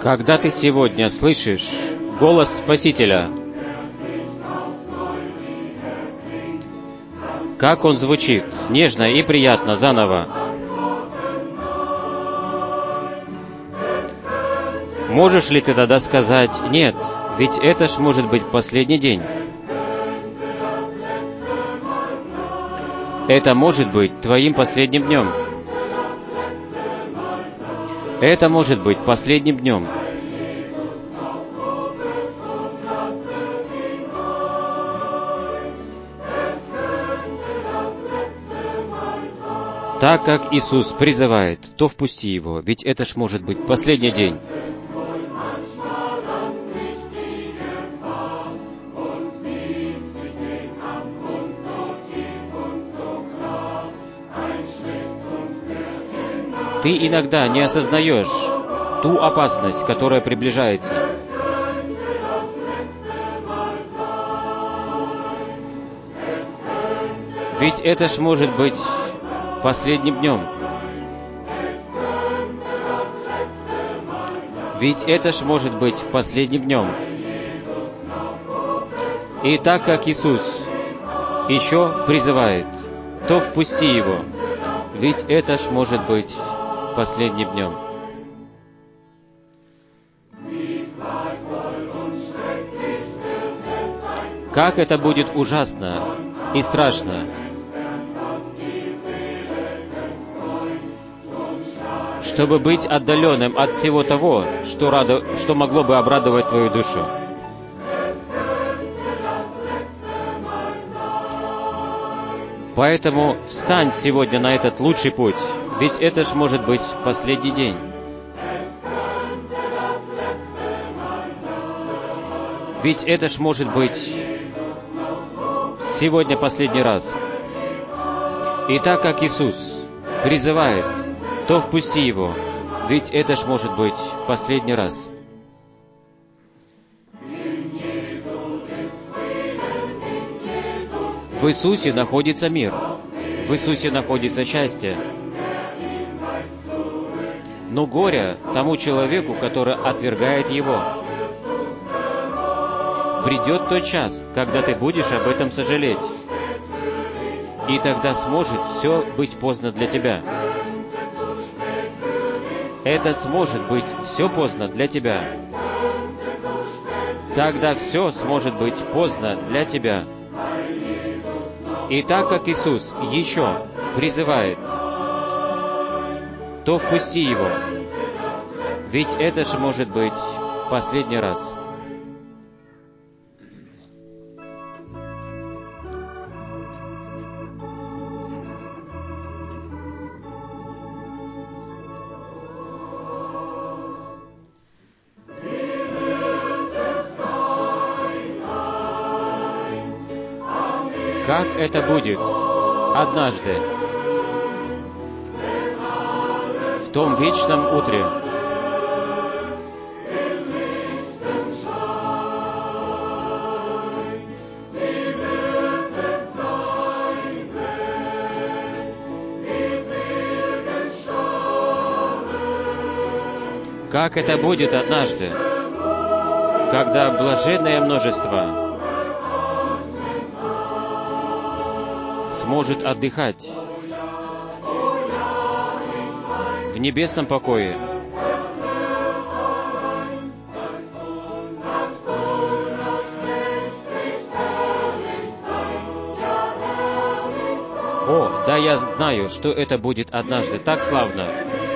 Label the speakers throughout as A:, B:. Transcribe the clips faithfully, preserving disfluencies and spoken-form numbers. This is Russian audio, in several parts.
A: Когда ты сегодня слышишь голос Спасителя, как он звучит, нежно и приятно заново. Можешь ли ты тогда сказать: «Нет, ведь это ж может быть последний день»? Это может быть твоим последним днем. Это может быть последним днем. Так как Иисус призывает, то впусти Его, ведь это ж может быть последний день. Ты иногда не осознаешь ту опасность, которая приближается. Ведь это ж может быть последним днем. Ведь это ж может быть последним днем. И так как Иисус еще призывает, то впусти Его, ведь это ж может быть последним днем. Как это будет ужасно и страшно, чтобы быть отдаленным от всего того, что, радо... что могло бы обрадовать твою душу. Поэтому встань сегодня на этот лучший путь, ведь это ж может быть последний день. Ведь это ж может быть сегодня последний раз. И так как Иисус призывает, то впусти Его, ведь это ж может быть последний раз. В Иисусе находится мир, в Иисусе находится счастье. Но горе тому человеку, который отвергает Его. Придет тот час, когда ты будешь об этом сожалеть, и тогда сможет все быть поздно для тебя. Это сможет быть все поздно для тебя. Тогда все сможет быть поздно для тебя. И так как Иисус еще призывает, то впусти Его, ведь это же может быть последний раз. Как это будет однажды, в том вечном утре, как это будет однажды, когда блаженное множество сможет отдыхать в небесном покое. О, да, я знаю, что это будет однажды так славно.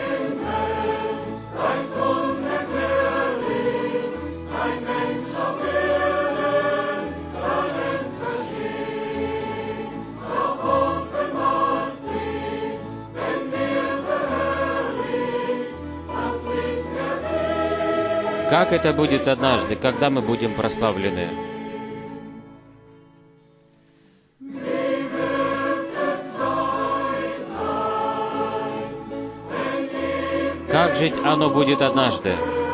A: Как это будет однажды, когда мы будем прославлены? Как жить оно будет однажды?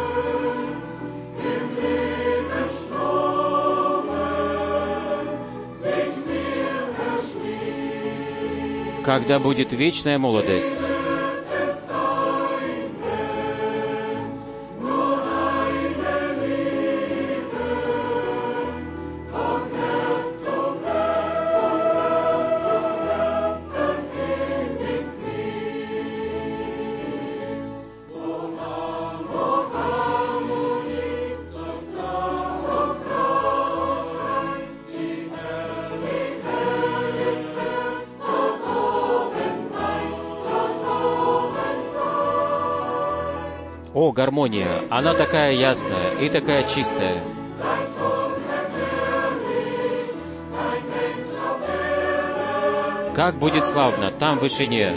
A: Когда будет вечная молодость? О, гармония, она такая ясная и такая чистая. Как будет славно там в вышине.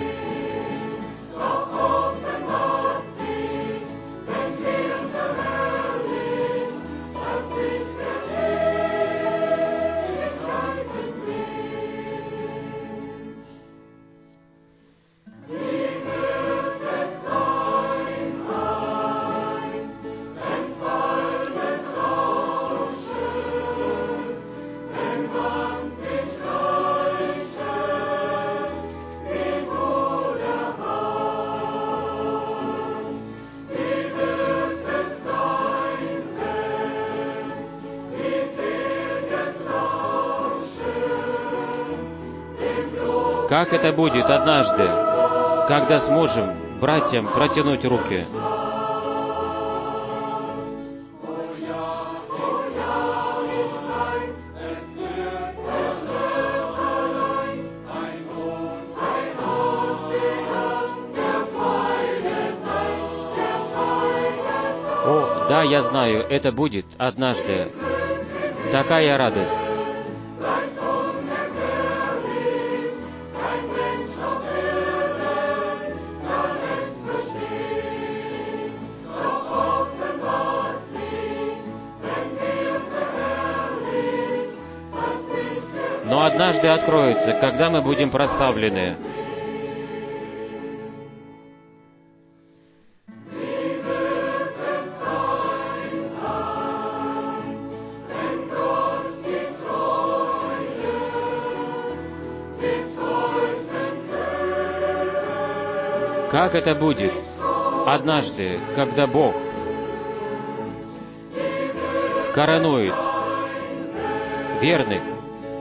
A: Как это будет однажды, когда сможем братьям протянуть руки? О, да, я знаю, это будет однажды. Такая радость. Но однажды откроется, когда мы будем прославлены. Как это будет однажды, когда Бог коронует верных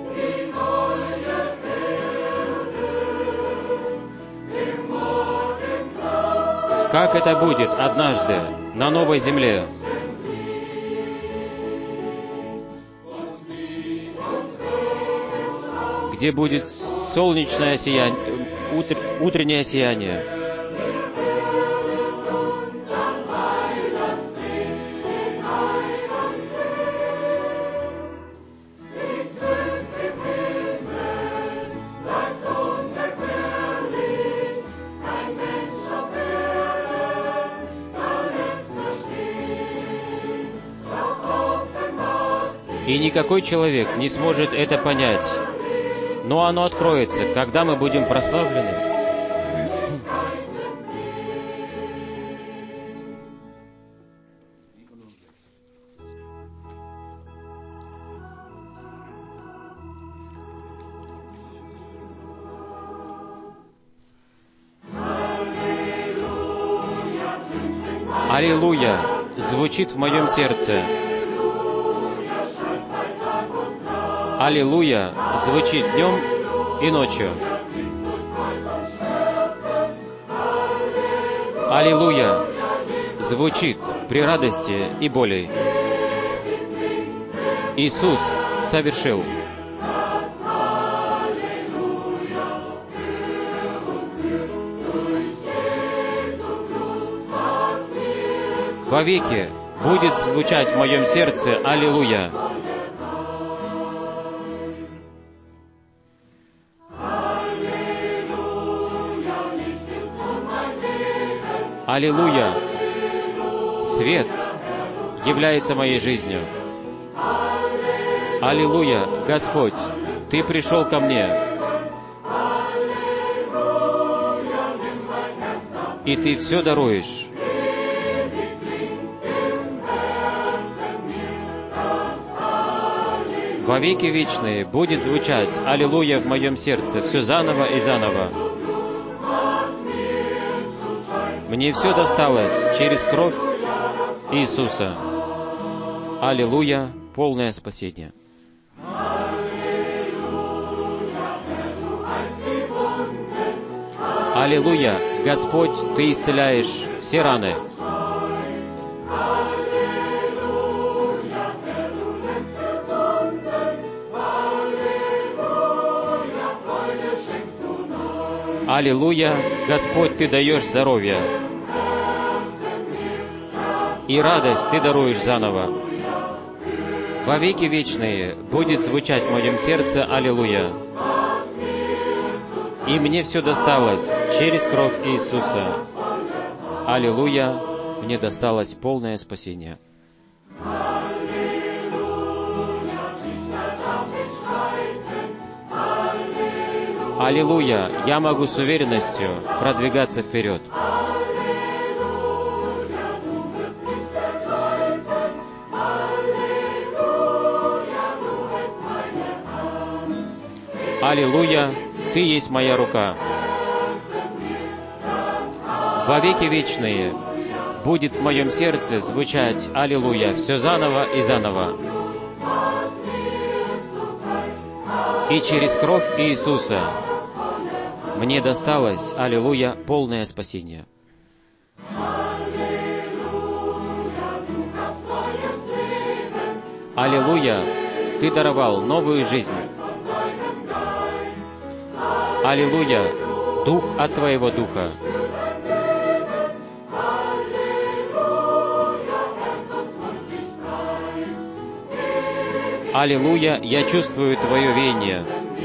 A: Как это будет однажды на новой земле? Где будет солнечное сияние, утр, утреннее сияние. И никакой человек не сможет это понять. Но оно откроется, когда мы будем прославлены. Аллилуйя звучит в моем сердце. Аллилуйя звучит днем и ночью. Аллилуйя звучит при радости и боли. Иисус совершил. Вовеки будет звучать в моем сердце Аллилуйя. Аллилуйя! Свет является моей жизнью. Аллилуйя! Господь, Ты пришел ко мне. И Ты все даруешь. Во веки вечные будет звучать Аллилуйя в моем сердце, все заново и заново. Мне все досталось через кровь Иисуса. Аллилуйя, полное спасение. Аллилуйя, Господь, Ты исцеляешь все раны. Аллилуйя, Господь, Ты даешь здоровье. и радость Ты даруешь заново. Во веки вечные будет звучать в моем сердце «Аллилуйя». И мне все досталось через кровь Иисуса. Аллилуйя, мне досталось полное спасение. Аллилуйя, я могу с уверенностью продвигаться вперед. Аллилуйя, Ты есть моя рука. Во веки вечные будет в моем сердце звучать «Аллилуйя» все заново и заново. И через кровь Иисуса мне досталось, аллилуйя, полное спасение. Аллилуйя, Ты даровал новую жизнь. Аллилуйя, Дух от Твоего Духа. Аллилуйя, я чувствую Твое веяние.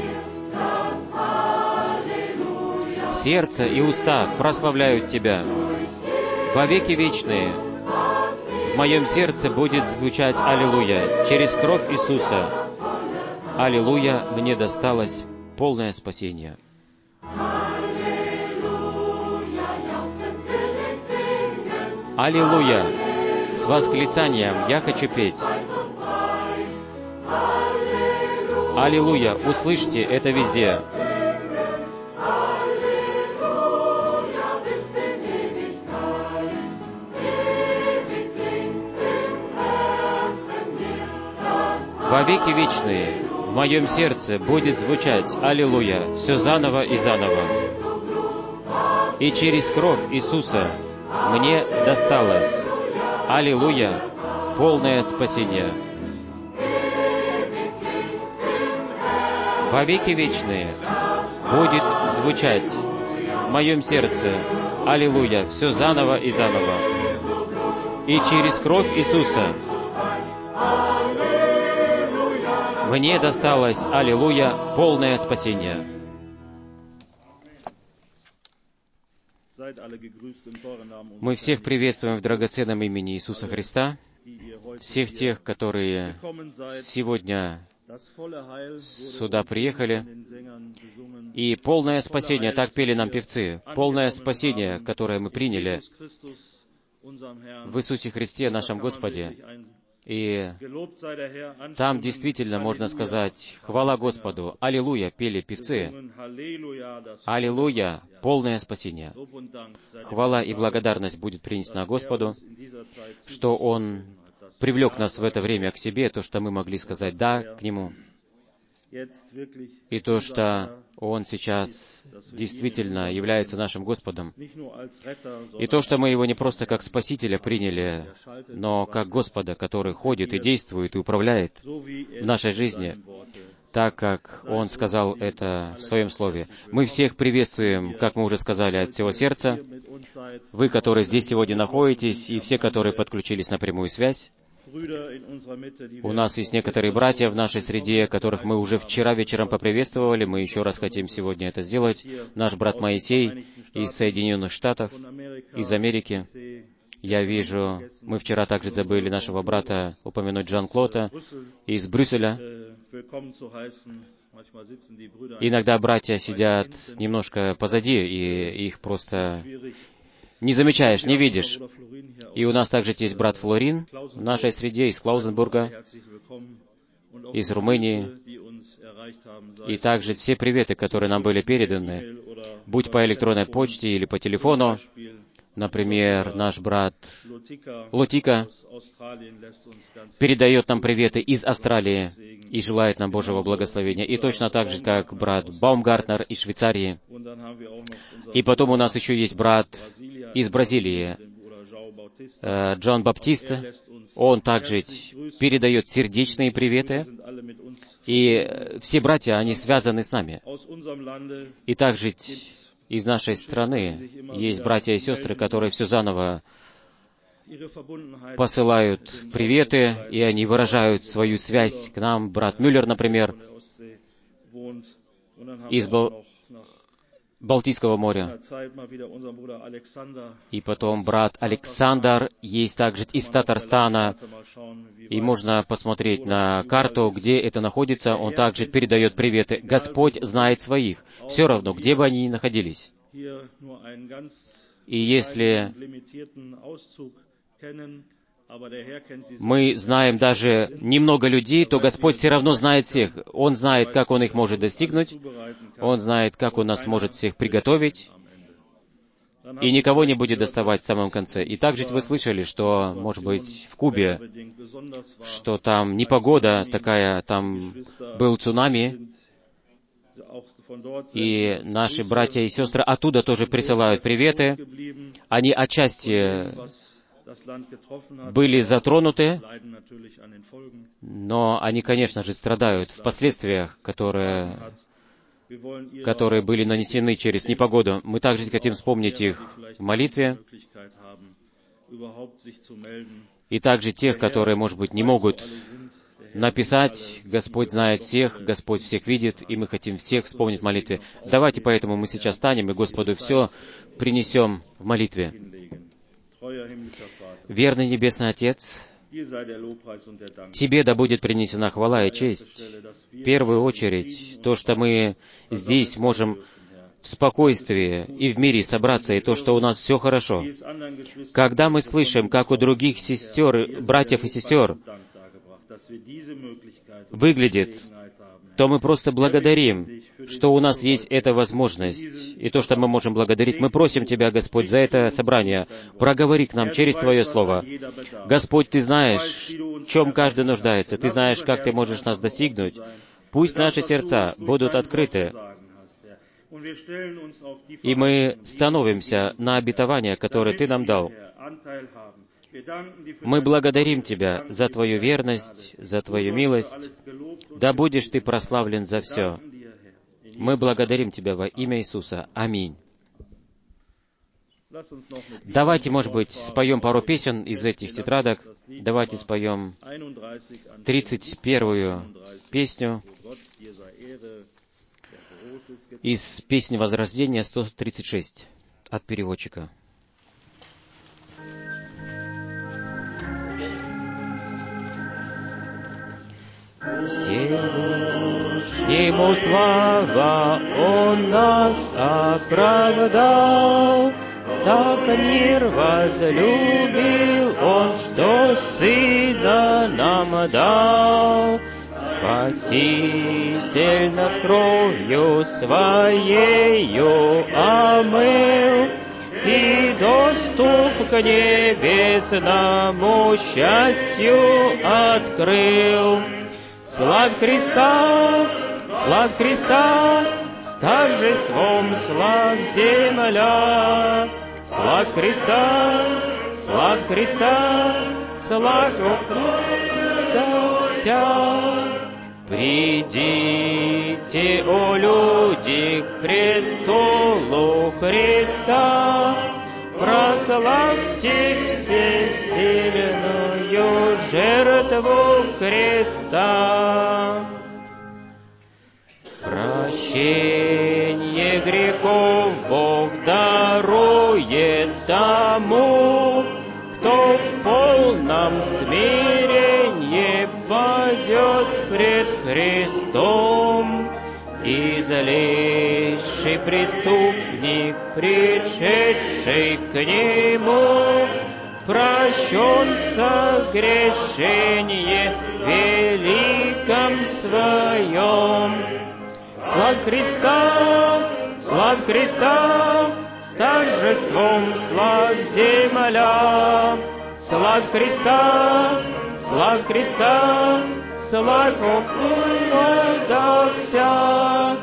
A: Сердце и уста прославляют Тебя. Во веки вечные в моем сердце будет звучать «Аллилуйя» через кровь Иисуса. Аллилуйя, мне досталось полное спасение. Аллилуйя, с восклицанием я хочу петь. Аллилуйя, услышьте это везде. Во веки вечные в моем сердце будет звучать «Аллилуйя» все заново и заново. И через кровь Иисуса мне досталось «Аллилуйя» полное спасение. Во веки вечные будет звучать в моем сердце «Аллилуйя» все заново и заново. И через кровь Иисуса мне досталось, аллилуйя, полное спасение. Мы всех приветствуем в драгоценном имени Иисуса Христа, всех тех, которые сегодня сюда приехали. И полное спасение, так пели нам певцы, полное спасение, которое мы приняли в Иисусе Христе, нашем Господе. И там действительно можно сказать «Хвала Господу», «Аллилуйя» пели певцы. «Аллилуйя», полное спасение. Хвала и благодарность будет принесена Господу, что Он привлек нас в это время к себе, то, что мы могли сказать «да» к Нему, и то, что Он сейчас действительно является нашим Господом, и то, что мы Его не просто как Спасителя приняли, но как Господа, который ходит и действует и управляет в нашей жизни, так как Он сказал это в Своем Слове. Мы всех приветствуем, как мы уже сказали, от всего сердца. Вы, которые здесь сегодня находитесь, и все, которые подключились на прямую связь. У нас есть некоторые братья в нашей среде, которых мы уже вчера вечером поприветствовали. Мы еще раз хотим сегодня это сделать. Наш брат Моисей из Соединенных Штатов, из Америки. Я вижу, мы вчера также забыли нашего брата упомянуть Жан-Клода из Брюсселя. Иногда братья сидят немножко позади, и их просто не замечаешь, не видишь. И у нас также есть брат Флорин в нашей среде, из Клаузенбурга, из Румынии. И также все приветы, которые нам были переданы, будь по электронной почте или по телефону. Например, наш брат Лотика передает нам приветы из Австралии и желает нам Божьего благословения. И точно так же, как брат Баумгартнер из Швейцарии. И потом у нас еще есть брат из Бразилии, Джон Баптиста. Он также передает сердечные приветы. И все братья, они связаны с нами. И также из нашей страны есть братья и сестры, которые все заново посылают приветы, и они выражают свою связь к нам. Брат Мюллер, например, из Бал... Балтийского моря. И потом брат Александр есть также из Татарстана. И можно посмотреть на карту, где это находится. Он также передает приветы. Господь знает своих, все равно, где бы они ни находились. И если мы знаем даже немного людей, то Господь все равно знает всех. Он знает, как Он их может достигнуть. Он знает, как Он нас может всех приготовить. И никого не будет доставать в самом конце. И также вы слышали, что, может быть, в Кубе, что там непогода такая, там был цунами, и наши братья и сестры оттуда тоже присылают приветы. Они отчасти были затронуты, но они, конечно же, страдают в последствиях, которые, которые были нанесены через непогоду. Мы также хотим вспомнить их в молитве, и также тех, которые, может быть, не могут написать. Господь знает всех, Господь всех видит, и мы хотим всех вспомнить в молитве. Давайте поэтому мы сейчас встанем и Господу все принесем в молитве. Верный Небесный Отец, Тебе да будет принесена хвала и честь. В первую очередь, то, что мы здесь можем в спокойствии и в мире собраться, и то, что у нас все хорошо. Когда мы слышим, как у других сестер, братьев и сестер выглядит, то мы просто благодарим, что у нас есть эта возможность, и то, что мы можем благодарить. Мы просим Тебя, Господь, за это собрание. Проговори к нам через Твое Слово. Господь, Ты знаешь, в чем каждый нуждается. Ты знаешь, как Ты можешь нас достигнуть. Пусть наши сердца будут открыты, и мы становимся на обетование, которое Ты нам дал. Мы благодарим Тебя за Твою верность, за Твою милость. Да будешь Ты прославлен за все. Мы благодарим Тебя во имя Иисуса. Аминь. Давайте, может быть, споем пару песен из этих тетрадок. Давайте споем тридцать первую песню из песни Возрождения сто тридцать шесть от переводчика. Всевышнему слава, Он нас оправдал, так мир возлюбил Он, что Сына нам дал. Спаситель нас кровью Своею омыл, и доступ к небесному счастью открыл. Славь Христа, славь Христа, с торжеством славь земля. Славь Христа, славь Христа, славь да вся. Придите, о люди, к престолу Христа, прославьте всесильную жертву креста. Прощение грехов Бог дарует тому, кто в полном смирении падет пред Христом. Излейший преступник, пришедший к Нему, прощен в согрешении великом своем. Славь Христа, славь Христа, с торжеством славь земля. Славь Христа, славь Христа, славь да вся.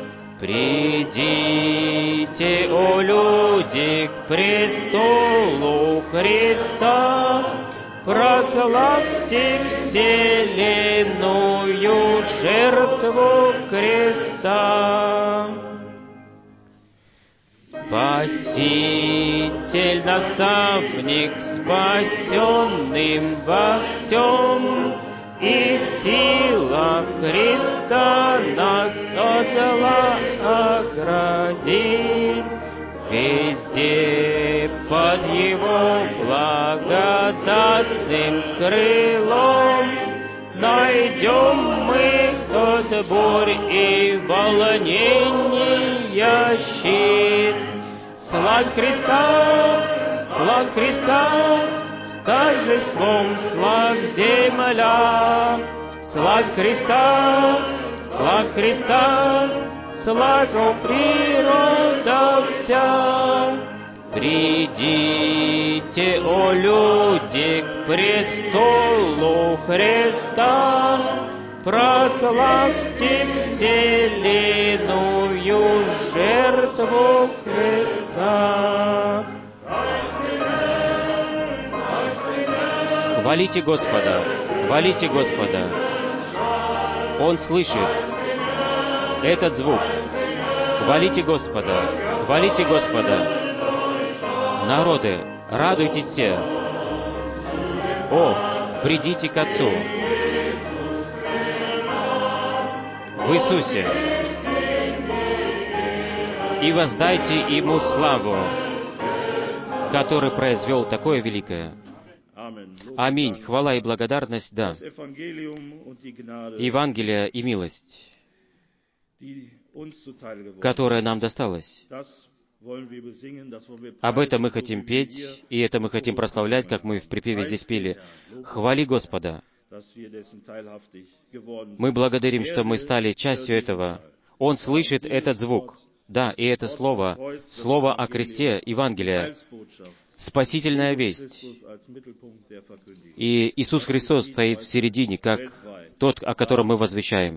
A: Придите, о люди, к престолу Христа, прославьте вселенную жертву креста. Спаситель, наставник, спасенным во всем, и сила Христа нас от зла оградит. Везде под Его благодатным крылом найдем мы тот бурь и волнения щит. Славь Христа, славь Христа, с торжеством славь земля. Славь Христа, славь Христа, славь, о природа вся. Придите, о люди, к престолу Христа, прославьте вселенную жертву Христа. Хвалите Господа, хвалите Господа. Он слышит этот звук. Хвалите Господа, хвалите Господа. Народы, радуйтесь все. О, придите к Отцу в Иисусе и воздайте Ему славу, который произвел такое великое. Аминь. Хвала и благодарность, да. Евангелие и милость, которая нам досталась. Об этом мы хотим петь, и это мы хотим прославлять, как мы в припеве здесь пели. Хвали Господа. Мы благодарим, что мы стали частью этого. Он слышит этот звук. Да, и это слово, слово о кресте, Евангелие, спасительная весть. И Иисус Христос стоит в середине, как тот, о котором мы возвещаем.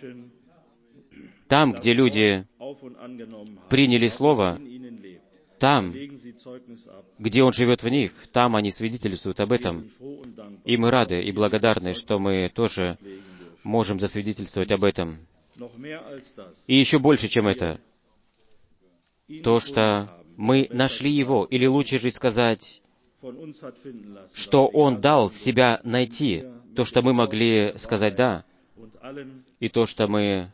A: Там, где люди приняли Слово, там, где Он живет в них, там они свидетельствуют об этом. И мы рады и благодарны, что мы тоже можем засвидетельствовать об этом. И еще больше, чем это, то, что мы нашли Его, или лучше же сказать, что Он дал себя найти, то, что мы могли сказать «да», и то, что мы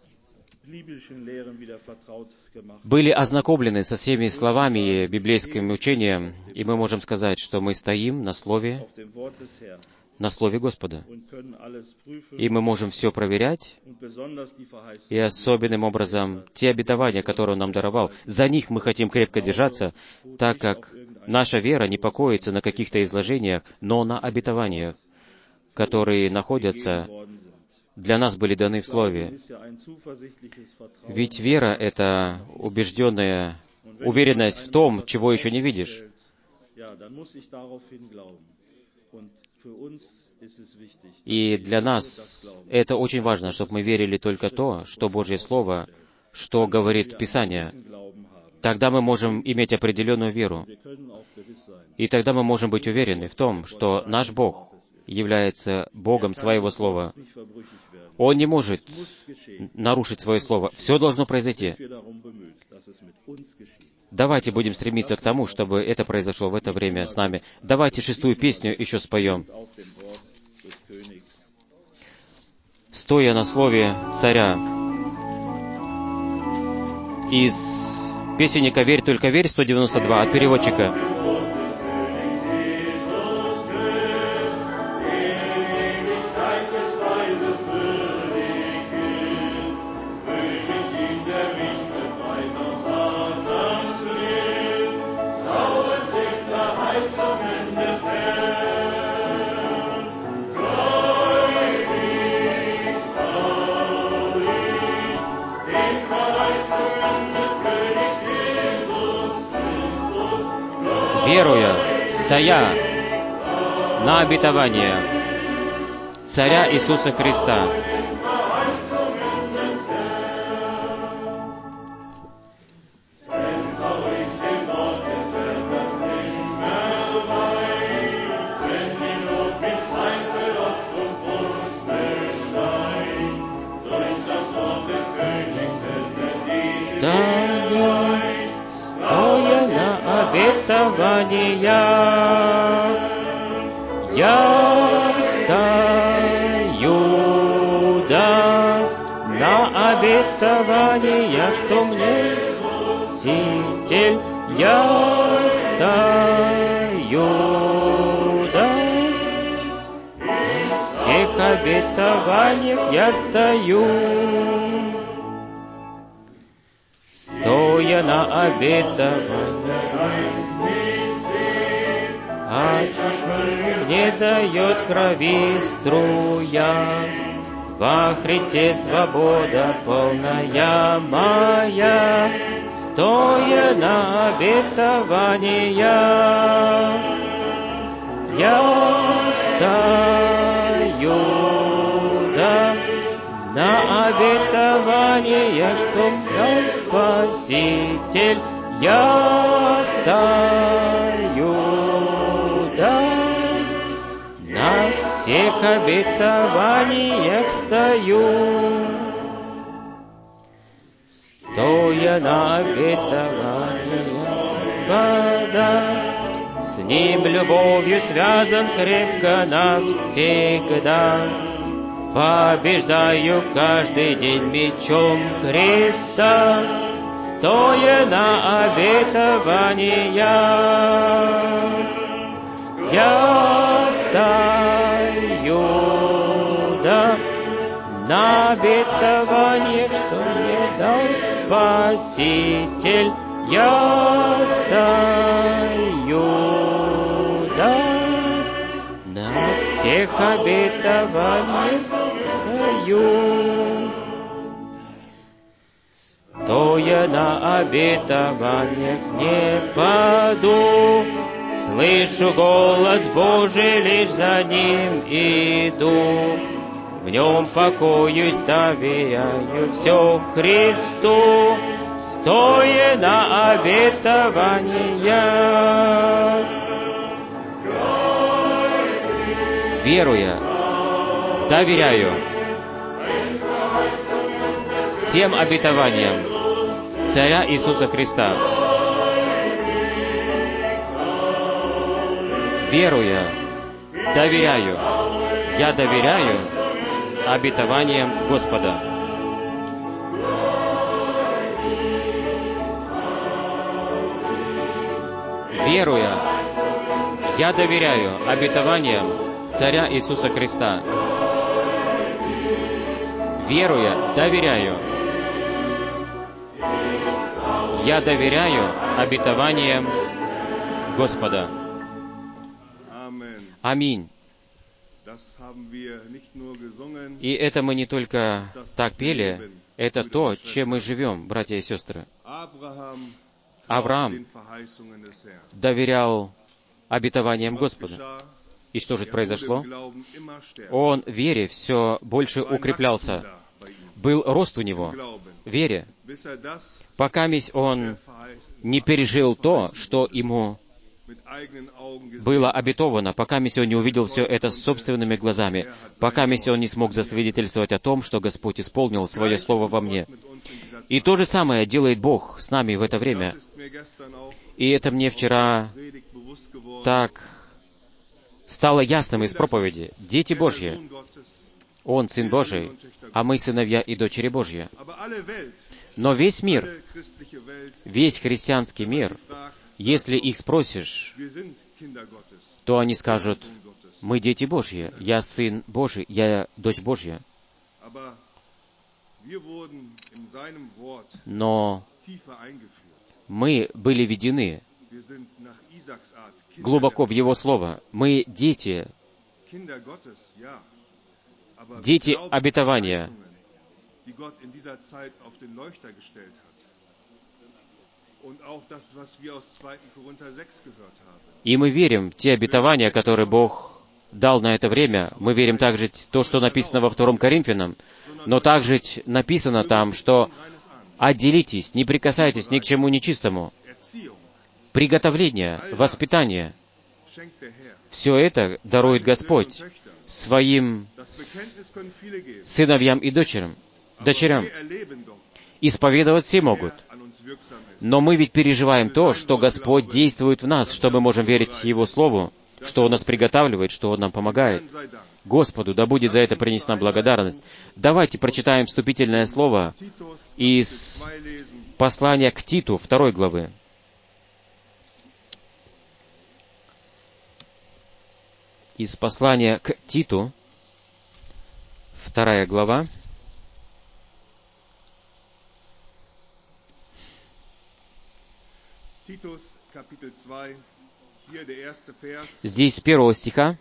A: были ознакомлены со всеми словами и библейским учением, и мы можем сказать, что мы стоим на Слове, на Слове Господа. И мы можем все проверять, и особенным образом те обетования, которые Он нам даровал, за них мы хотим крепко держаться, так как наша вера не покоится на каких-то изложениях, но на обетованиях, которые находятся, для нас были даны в Слове. Ведь вера — это убежденная уверенность в том, чего еще не видишь. И для нас это очень важно, чтобы мы верили только то, что Божье Слово, что говорит Писание. Тогда мы можем иметь определенную веру. И тогда мы можем быть уверены в том, что наш Бог является Богом Своего Слова. Он не может нарушить Свое Слово. Все должно произойти. Давайте будем стремиться к тому, чтобы это произошло в это время с нами. Давайте шестую песню еще споем. «Стоя на слове царя». Из песенника «Верь, только верь», сто девяносто два, от переводчика. Веруя, стоя на обетование Царя Иисуса Христа. Да, стоя обетования. Я стою, да, на обетования, что мне Спаситель. Я стою, да, на всех обетованиях я стою. Стоя на обетованиях, а не дает крови струя. Во Христе свобода полная моя, стоя на обетования. Я стою, да, на обетования, что дал Спаситель. Я стою, да, на всех обетованиях стою. Стоя на обетованиях Господа, с Ним любовью связан крепко навсегда. Побеждаю каждый день мечом креста, стоя на обетованиях. Я стою, да, на обетованиях, что мне дал Спаситель. Я стою, да, на всех обетованиях стою. Стоя на обетованиях не паду, слышу голос Божий, лишь за Ним иду. В Нем покоюсь, доверяю все Христу, стоя на обетованиях. Веруя, доверяю всем обетованиям Царя Иисуса Христа. Веруя, доверяю, я доверяю обетованиям Господа. Веруя, я доверяю обетованиям Царя Иисуса Христа. Веруя, доверяю, я доверяю обетованиям Господа. Аминь. И это мы не только так пели, это то, чем мы живем, братья и сестры. Авраам доверял обетованиям Господа. И что же произошло? Он в вере все больше укреплялся. Был рост у него в вере, пока он не пережил то, что ему было обетовано, пока он не увидел все это собственными глазами, пока он не смог засвидетельствовать о том, что Господь исполнил Свое Слово во мне. И то же самое делает Бог с нами в это время. И это мне вчера так стало ясным из проповеди. Дети Божьи. Он Сын Божий, а мы сыновья и дочери Божьи. Но весь мир, весь христианский мир, если их спросишь, то они скажут: мы дети Божьи, я Сын Божий, я дочь Божья. Но мы были введены глубоко в Его Слово. Мы дети, дети обетования. И мы верим в те обетования, которые Бог дал на это время. Мы верим также в то, что написано во втором Коринфянам, но также написано там, что отделитесь, не прикасайтесь ни к чему нечистому. Приготовление, воспитание, все это дарует Господь Своим сыновьям и дочерям. дочерям. Исповедовать все могут, Но мы ведь переживаем то, что Господь действует в нас, что мы можем верить Его Слову, что Он нас приготавливает, что Он нам помогает. Господу да будет за это принесена благодарность. Давайте прочитаем вступительное слово из послания к Титу, второй главы. Из послания к Титу, вторая глава. Здесь с первого стиха.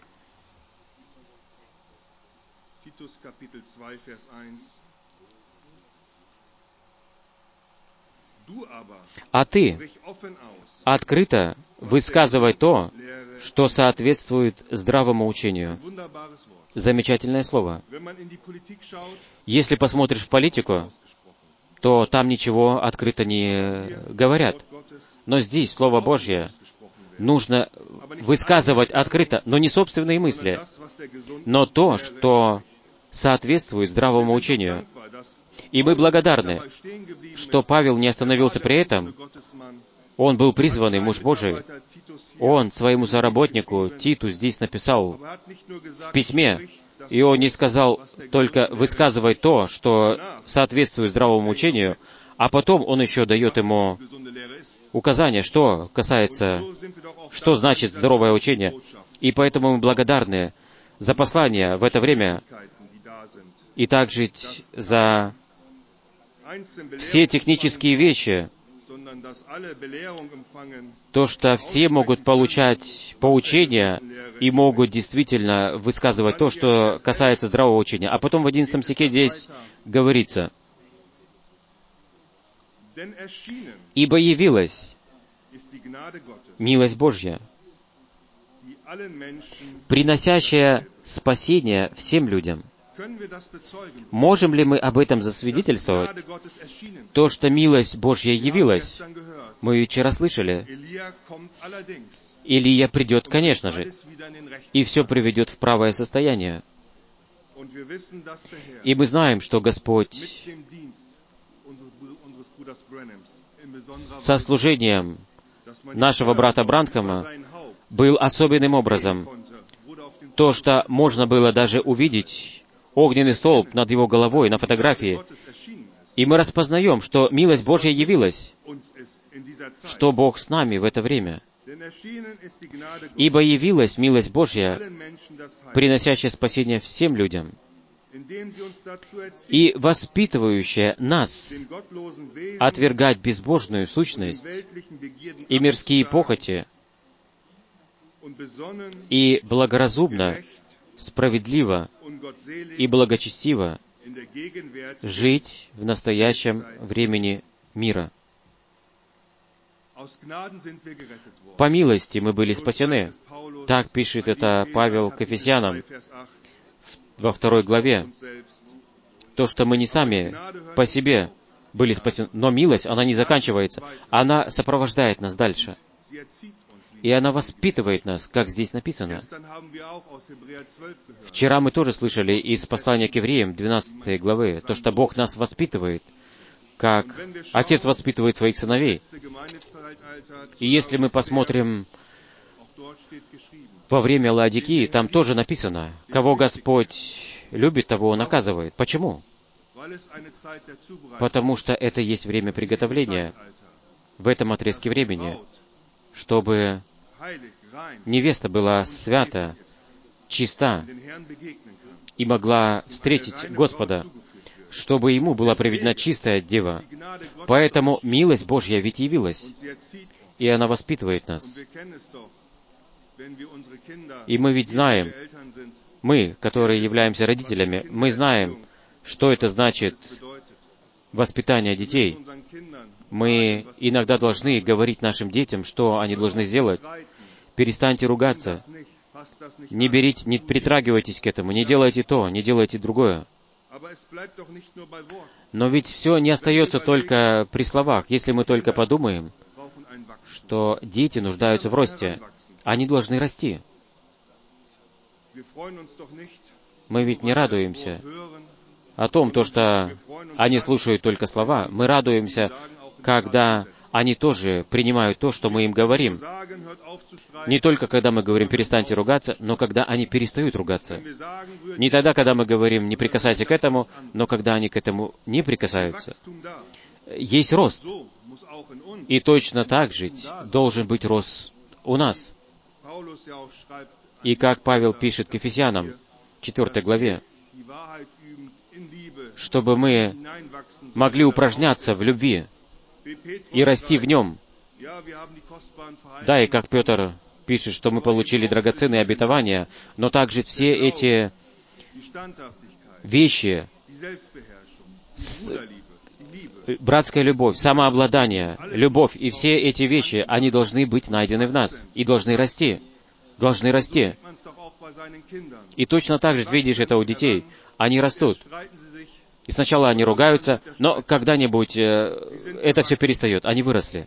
A: «А ты открыто высказывай то, что соответствует здравому учению». Замечательное слово. Если посмотришь в политику, то там ничего открыто не говорят. Но здесь Слово Божье нужно высказывать открыто, но не собственные мысли, но то, что соответствует здравому учению. И мы благодарны, что Павел не остановился при этом. Он был призванный муж Божий. Он своему соработнику Титу здесь написал в письме, и он не сказал только высказывай то, что соответствует здравому учению, а потом он еще дает ему указания, что касается, что значит здоровое учение. И поэтому мы благодарны за послание в это время и также за все технические вещи, то, что все могут получать поучения и могут действительно высказывать то, что касается здравого учения. А потом в одиннадцатом стихе здесь говорится: «Ибо явилась милость Божья, приносящая спасение всем людям». Можем ли мы об этом засвидетельствовать? То, что милость Божья явилась. Мы вчера слышали. Илия придет, конечно же, и все приведет в правое состояние. И мы знаем, что Господь со служением нашего брата Бранхама был особенным образом. То, что можно было даже увидеть огненный столб над его головой на фотографии. И мы распознаем, что милость Божья явилась, что Бог с нами в это время. «Ибо явилась милость Божья, приносящая спасение всем людям, и воспитывающая нас отвергать безбожную сущность и мирские похоти, и благоразумно, справедливо и благочестиво жить в настоящем времени мира». По милости мы были спасены. Так пишет это Павел к Ефесянам во второй главе. То, что мы не сами по себе были спасены, но милость, она не заканчивается. Она сопровождает нас дальше. И она воспитывает нас, как здесь написано. Вчера мы тоже слышали из послания к евреям, двенадцатой главы, то, что Бог нас воспитывает, как Отец воспитывает своих сыновей. И если мы посмотрим во время Лаодикии, там тоже написано, кого Господь любит, того Он наказывает. Почему? Потому что это есть время приготовления в этом отрезке времени, чтобы невеста была свята, чиста и могла встретить Господа, чтобы ему была приведена чистая дева. Поэтому милость Божья ведь явилась, и она воспитывает нас. И мы ведь знаем, мы, которые являемся родителями, мы знаем, что это значит воспитание детей. Мы иногда должны говорить нашим детям, что они должны сделать. Перестаньте ругаться. Не берите, не притрагивайтесь к этому, не делайте то, не делайте другое. Но ведь все не остается только при словах. Если мы только подумаем, что дети нуждаются в росте, они должны расти. Мы ведь не радуемся о том, то, что они слушают только слова. Мы радуемся когда они тоже принимают то, что мы им говорим. Не только когда мы говорим «перестаньте ругаться», но когда они перестают ругаться. Не тогда, когда мы говорим «не прикасайся к этому», но когда они к этому не прикасаются. Есть рост. И точно так же должен быть рост у нас. И как Павел пишет к Ефесянам, четвёртой главе, чтобы мы могли упражняться в любви и расти в нем. Да, и как Петр пишет, что мы получили драгоценные обетования, но также все эти вещи, с... братская любовь, самообладание, любовь и все эти вещи, они должны быть найдены в нас и должны расти. Должны расти. И точно так же видишь это у детей. Они растут. И сначала они ругаются, но когда-нибудь э, это все перестает. Они выросли.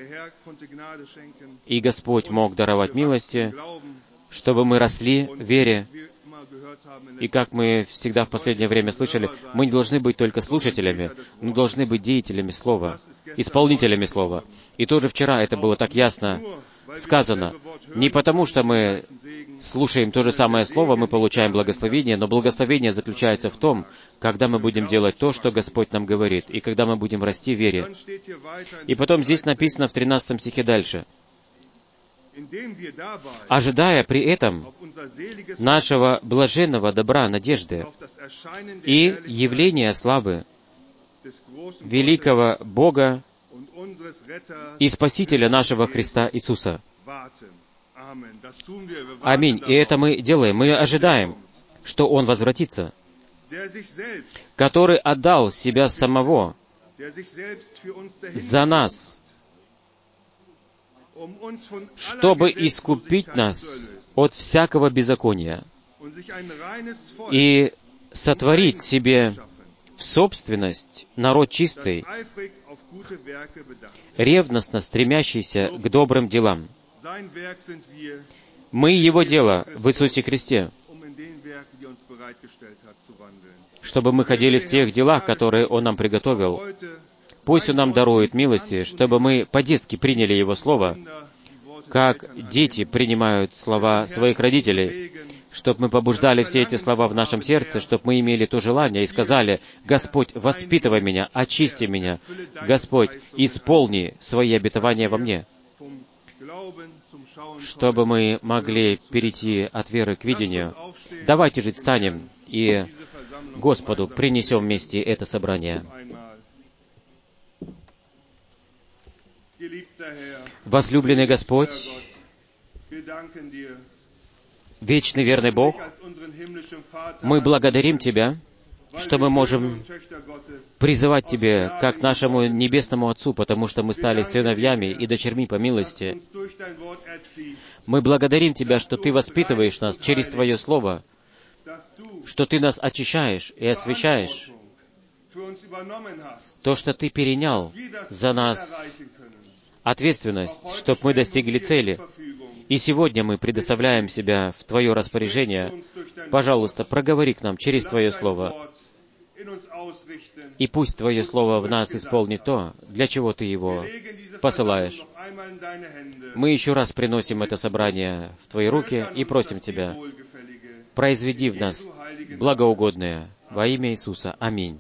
A: И Господь мог даровать милости, чтобы мы росли в вере. И как мы всегда в последнее время слышали, мы не должны быть только слушателями, мы должны быть деятелями Слова, исполнителями Слова. И тоже вчера это было так ясно сказано. Не потому, что мы слушаем то же самое Слово, мы получаем благословение, но благословение заключается в том, когда мы будем делать то, что Господь нам говорит, и когда мы будем расти в вере. И потом здесь написано в тринадцатом стихе дальше. «Ожидая при этом нашего блаженного добра надежды и явления славы великого Бога и Спасителя нашего Христа Иисуса». Аминь. И это мы делаем. Мы ожидаем, что Он возвратится, который отдал Себя Самого за нас, чтобы искупить нас от всякого беззакония и сотворить себе в собственность народ чистый, ревностно стремящийся к добрым делам. Мы Его дело в Иисусе Христе, чтобы мы ходили в тех делах, которые Он нам приготовил. Пусть Он нам дарует милости, чтобы мы по-детски приняли Его Слово, как дети принимают слова своих родителей, чтобы мы побуждали все эти слова в нашем сердце, чтобы мы имели то желание и сказали: «Господь, воспитывай меня, очисти меня. Господь, исполни свои обетования во мне», чтобы мы могли перейти от веры к видению. Давайте же встанем и Господу принесем вместе это собрание. Возлюбленный Господь, вечный верный Бог, мы благодарим Тебя, что мы можем призывать Тебе, как нашему Небесному Отцу, потому что мы стали сыновьями и дочерьми по милости. Мы благодарим Тебя, что Ты воспитываешь нас через Твое Слово, что Ты нас очищаешь и освящаешь, то, что Ты перенял за нас ответственность, чтобы мы достигли цели. И сегодня мы предоставляем себя в Твое распоряжение. Пожалуйста, проговори к нам через Твое Слово. И пусть Твое Слово в нас исполнит то, для чего Ты его посылаешь. Мы еще раз приносим это собрание в Твои руки и просим Тебя: произведи в нас благоугодное во имя Иисуса. Аминь.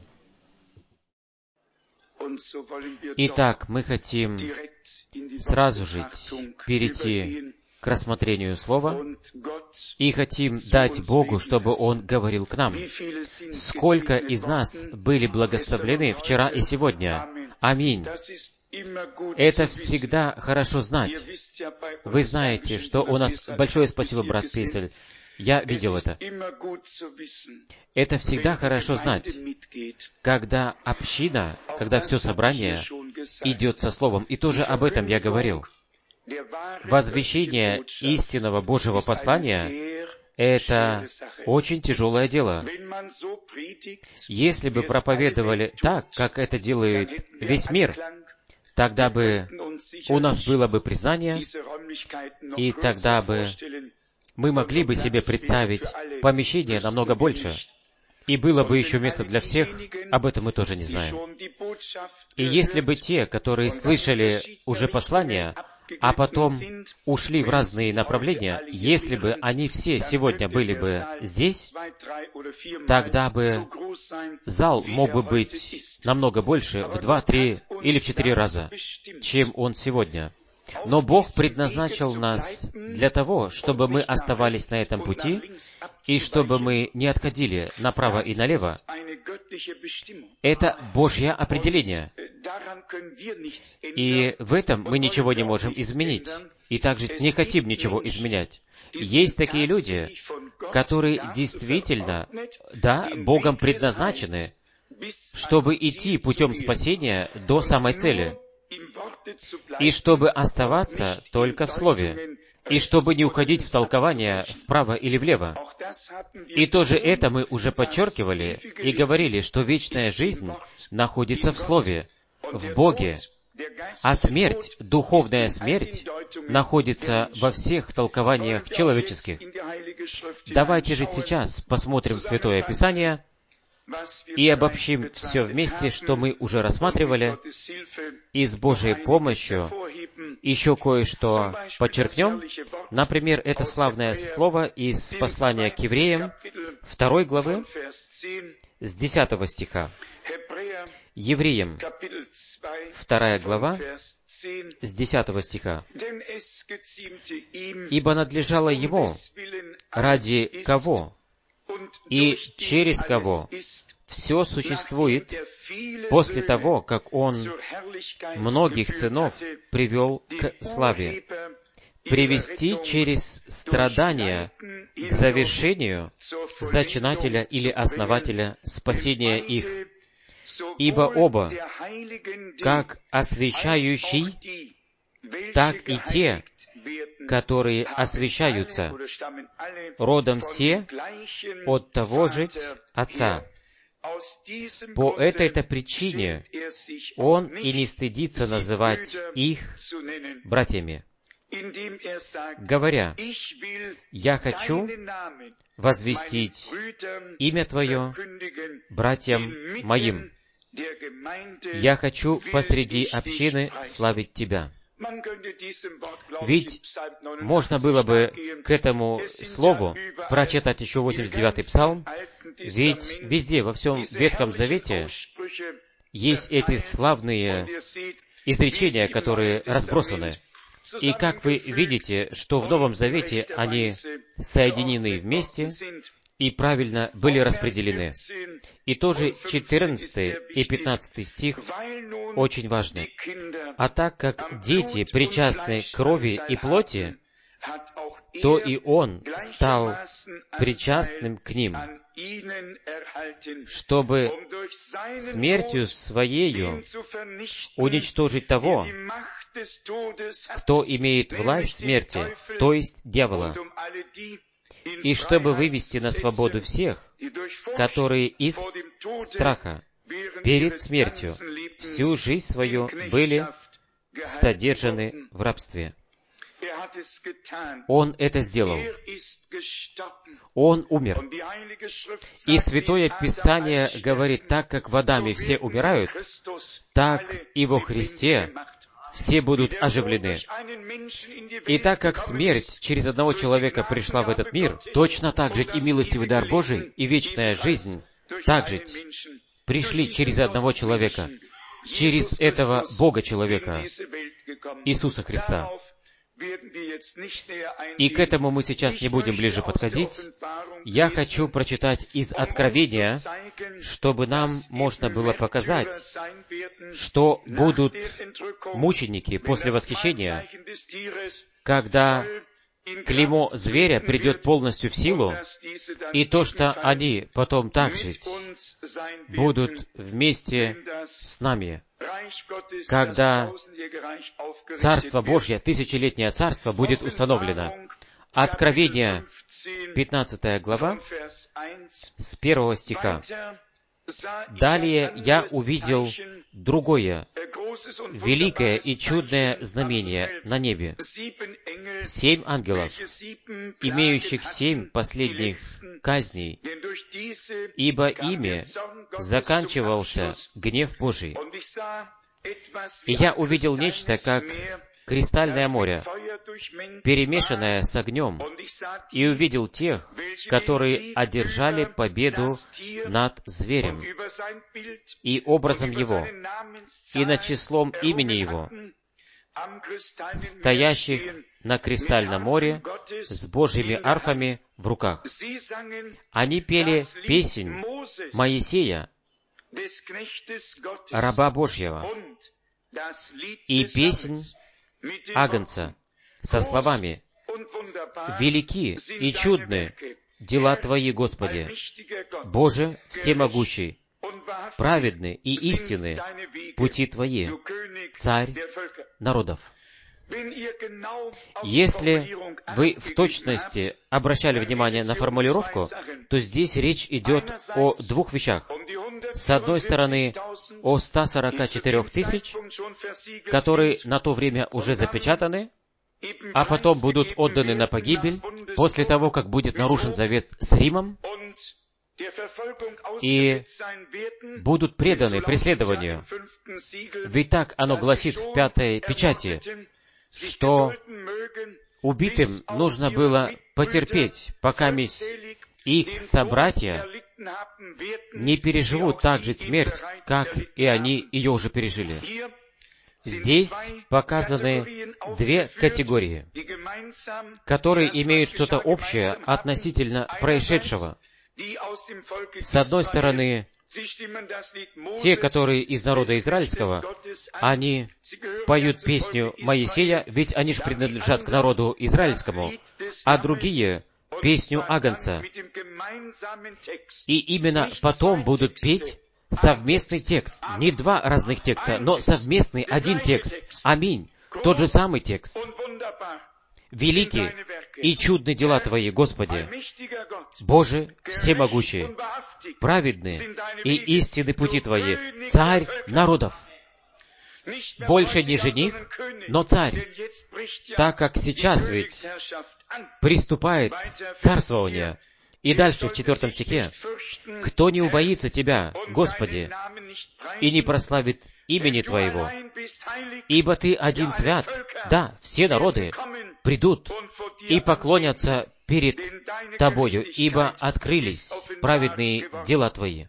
A: Итак, мы хотим сразу же перейти к рассмотрению Слова и хотим дать Богу, чтобы Он говорил к нам. Сколько из нас были благословлены вчера и сегодня? Аминь. Это всегда хорошо знать. Вы знаете, что у нас... Большое спасибо, брат Песель. Я видел это. Это всегда хорошо знать, когда община, когда все собрание идет со Словом. И тоже об этом я говорил. Возвещение истинного Божьего послания — это очень тяжелое дело. Если бы проповедовали так, как это делает весь мир, тогда бы у нас было бы признание, и тогда бы мы могли бы себе представить помещение намного больше. и было бы еще место для всех, об этом мы тоже не знаем. И если бы те, которые слышали уже послание, а потом ушли в разные направления, если бы они все сегодня были бы здесь, тогда бы зал мог бы быть намного больше, в два, три или в четыре раза, чем он сегодня. Но Бог предназначил нас для того, чтобы мы оставались на этом пути, и чтобы мы не отходили направо и налево. Это Божье определение. И в этом мы ничего не можем изменить. И также не хотим ничего изменять. Есть такие люди, которые действительно, да, Богом предназначены, чтобы идти путем спасения до самой цели, и чтобы оставаться только в Слове, и чтобы не уходить в толкование вправо или влево. И тоже это мы уже подчеркивали и говорили, что вечная жизнь находится в Слове, в Боге, а смерть, духовная смерть, находится во всех толкованиях человеческих. Давайте же сейчас посмотрим Святое Писание и обобщим все вместе, что мы уже рассматривали, и с Божьей помощью еще кое-что подчеркнем. Например, это славное слово из послания к евреям, второй главы, с десятого стиха. Евреям, вторая глава, с десятого стиха. «Ибо надлежало ему, ради кого и через кого все существует, после того, как он многих сынов привел к славе, привести через страдания к завершению зачинателя или основателя спасения их. Ибо оба, как освящающий, так и те, которые освящаются, родом все от того же Отца. По этой-то причине Он и не стыдится называть их братьями, говоря: «Я хочу возвестить имя Твое братьям моим. Я хочу посреди общины славить Тебя». Ведь можно было бы к этому слову прочитать еще восемьдесят девятый псалм, ведь везде, во всем Ветхом Завете, есть эти славные изречения, которые разбросаны. И как вы видите, что в Новом Завете они соединены вместе и правильно были распределены. И тоже четырнадцатый и пятнадцатый стих очень важны. «А так как дети причастны к крови и плоти, то и он стал причастным к ним, чтобы смертью Своею уничтожить того, кто имеет власть смерти, то есть дьявола, и чтобы вывести на свободу всех, которые из страха перед смертью всю жизнь свою были содержаны в рабстве». Он это сделал. Он умер. И Святое Писание говорит, так как в Адаме все умирают, так и во Христе все будут оживлены. И так как смерть через одного человека пришла в этот мир, точно так же и милостивый дар Божий и вечная жизнь также пришли через одного человека, через этого Бога-человека, Иисуса Христа. И к этому мы сейчас не будем ближе подходить. Я хочу прочитать из Откровения, чтобы нам можно было показать, что будут мученики после восхищения, когда клеймо зверя придет полностью в силу, и то, что они потом также будут вместе с нами, когда Царство Божье, тысячелетнее Царство, будет установлено. Откровение, пятнадцатая глава, с первого стиха. Далее я увидел другое, великое и чудное знамение на небе. Семь ангелов, имеющих семь последних казней, ибо ими заканчивался гнев Божий. И я увидел нечто, как кристальное море, перемешанное с огнем, и увидел тех, которые одержали победу над зверем и образом его, и над числом имени его, стоящих на кристальном море с Божьими арфами в руках. Они пели песнь Моисея, раба Божьего, и песнь Агнца со словами: «Велики и чудны дела Твои, Господи, Боже всемогущий, праведны и истинны пути Твои, Царь народов». Если вы в точности обращали внимание на формулировку, то здесь речь идет о двух вещах. С одной стороны, о ста сорока четырёх тысяч, которые на то время уже запечатаны, а потом будут отданы на погибель после того, как будет нарушен завет с Римом, и будут преданы преследованию. Ведь так оно гласит в пятой печати, что убитым нужно было потерпеть, пока их собратья не переживут так же смерть, как и они ее уже пережили. Здесь показаны две категории, которые имеют что-то общее относительно происшедшего. С одной стороны, те, которые из народа израильского, они поют песню Моисея, ведь они же принадлежат к народу израильскому, а другие — песню Агнца. И именно потом будут петь совместный текст. Не два разных текста, но совместный один текст. Аминь. Тот же самый текст. «Велики и чудны дела Твои, Господи, Боже всемогущий, праведны и истинны пути Твои, Царь народов». Больше не жених, но царь, так как сейчас ведь приступает царствование. И дальше, в четвертом стихе: «Кто не убоится Тебя, Господи, и не прославит имени Твоего, ибо Ты один свят, да, все народы придут и поклонятся перед Тобою, ибо открылись праведные дела Твои».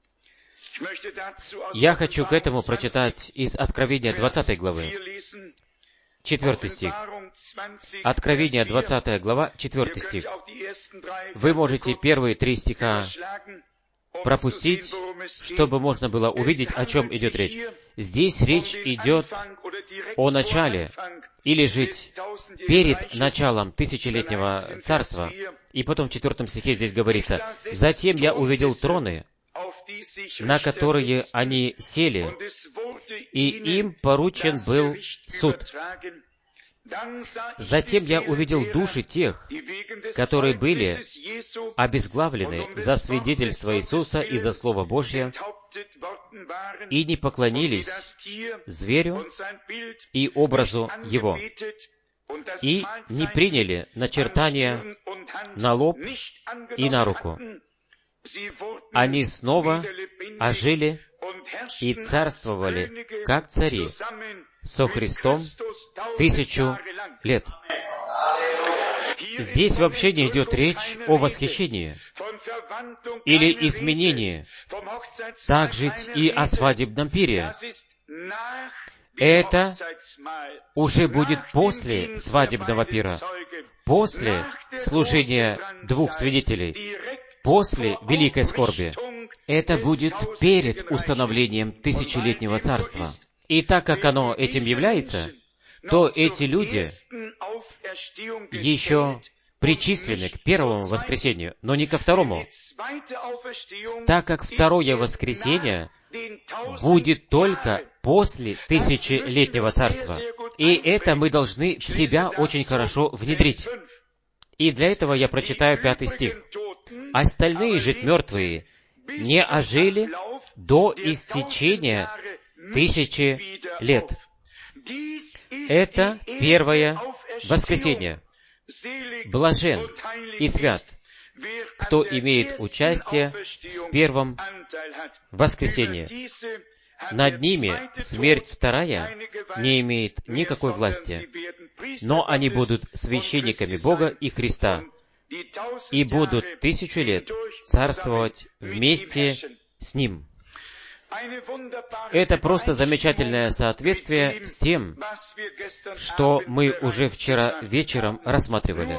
A: Я хочу к этому прочитать из Откровения двадцатой главы, четвертый стих. Откровение двадцатая глава, четвертый стих. Вы можете первые три стиха пропустить, чтобы можно было увидеть, о чем идет речь. Здесь речь идет о начале, или же перед началом тысячелетнего царства. И потом в четвертом стихе здесь говорится: «Затем я увидел троны, на которые они сели, и им поручен был суд. Затем я увидел души тех, которые были обезглавлены за свидетельство Иисуса и за Слово Божье, и не поклонились зверю и образу его, и не приняли начертания на лоб и на руку. Они снова ожили и царствовали, как цари, со Христом тысячу лет». Здесь вообще не идет речь о восхищении или изменении, также и о свадебном пире. Это уже будет после свадебного пира, после служения двух свидетелей, после великой скорби. Это будет перед установлением тысячелетнего царства. И так как оно этим является, то эти люди еще причислены к первому воскресению, но не ко второму, так как второе воскресенье будет только после тысячелетнего царства. И это мы должны в себя очень хорошо внедрить. И для этого я прочитаю пятый стих. «Остальные же мертвые не ожили до истечения тысячи лет. Это первое воскресение. Блажен и свят, кто имеет участие в первом воскресении. Над ними смерть вторая не имеет никакой власти, но они будут священниками Бога и Христа и будут тысячу лет царствовать вместе с Ним. Это просто замечательное соответствие с тем, что мы уже вчера вечером рассматривали.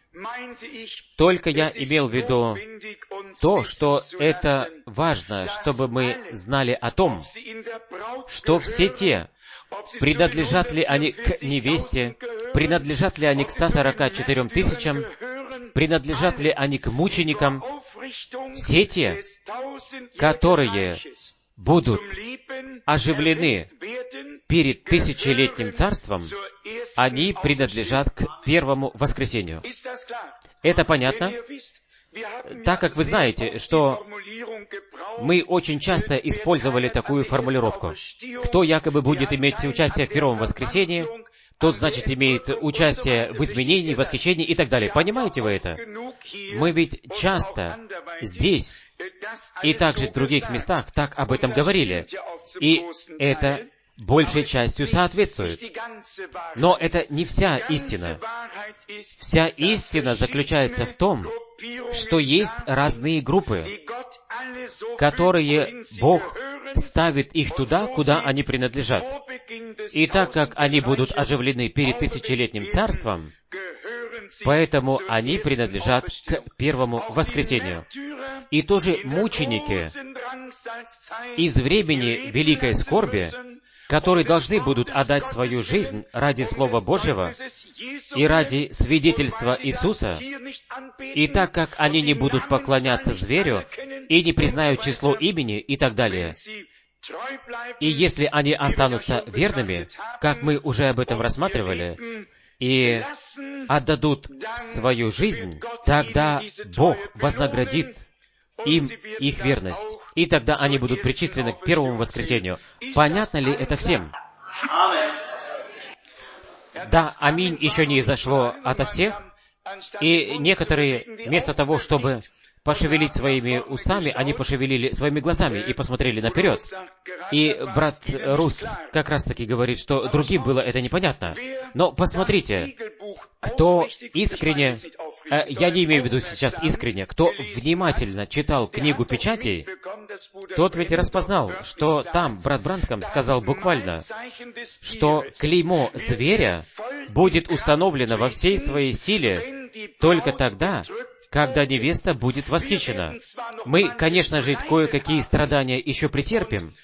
A: Только я имел в виду то, что это важно, чтобы мы знали о том, что все те, принадлежат ли они к невесте, принадлежат ли они к ста сорока четырем тысячам, принадлежат ли они к мученикам, все те, которые будут оживлены перед тысячелетним царством, они принадлежат к первому воскресению. Это понятно? Так как вы знаете, что мы очень часто использовали такую формулировку. Кто якобы будет иметь участие в первом воскресении, тот, значит, имеет участие в изменении, восхищении и так далее. Понимаете вы это? Мы ведь часто здесь и также в других местах так об этом говорили. И это большей частью соответствует. Но это не вся истина. Вся истина заключается в том, что есть разные группы, которые Бог ставит их туда, куда они принадлежат. И так как они будут оживлены перед тысячелетним царством, поэтому они принадлежат к первому воскресению. И тоже мученики из времени великой скорби, которые должны будут отдать свою жизнь ради Слова Божьего и ради свидетельства Иисуса, и так как они не будут поклоняться зверю и не признают число имени и так далее, и если они останутся верными, как мы уже об этом рассматривали, и отдадут свою жизнь, тогда Бог вознаградит им их верность. И тогда они будут причислены к первому воскресению. Понятно ли это всем? Да, аминь еще не изошло ото всех. И некоторые, вместо того, чтобы пошевелить своими устами, они пошевелили своими глазами и посмотрели наперед. И брат Рус как раз-таки говорит, что другим было это непонятно. Но посмотрите, кто искренне, э, я не имею в виду сейчас искренне, кто внимательно читал книгу печатей, тот ведь распознал, что там брат Бранхам сказал буквально, что клеймо зверя будет установлено во всей своей силе только тогда, когда невеста будет восхищена. Мы, конечно же, кое-какие страдания еще претерпим,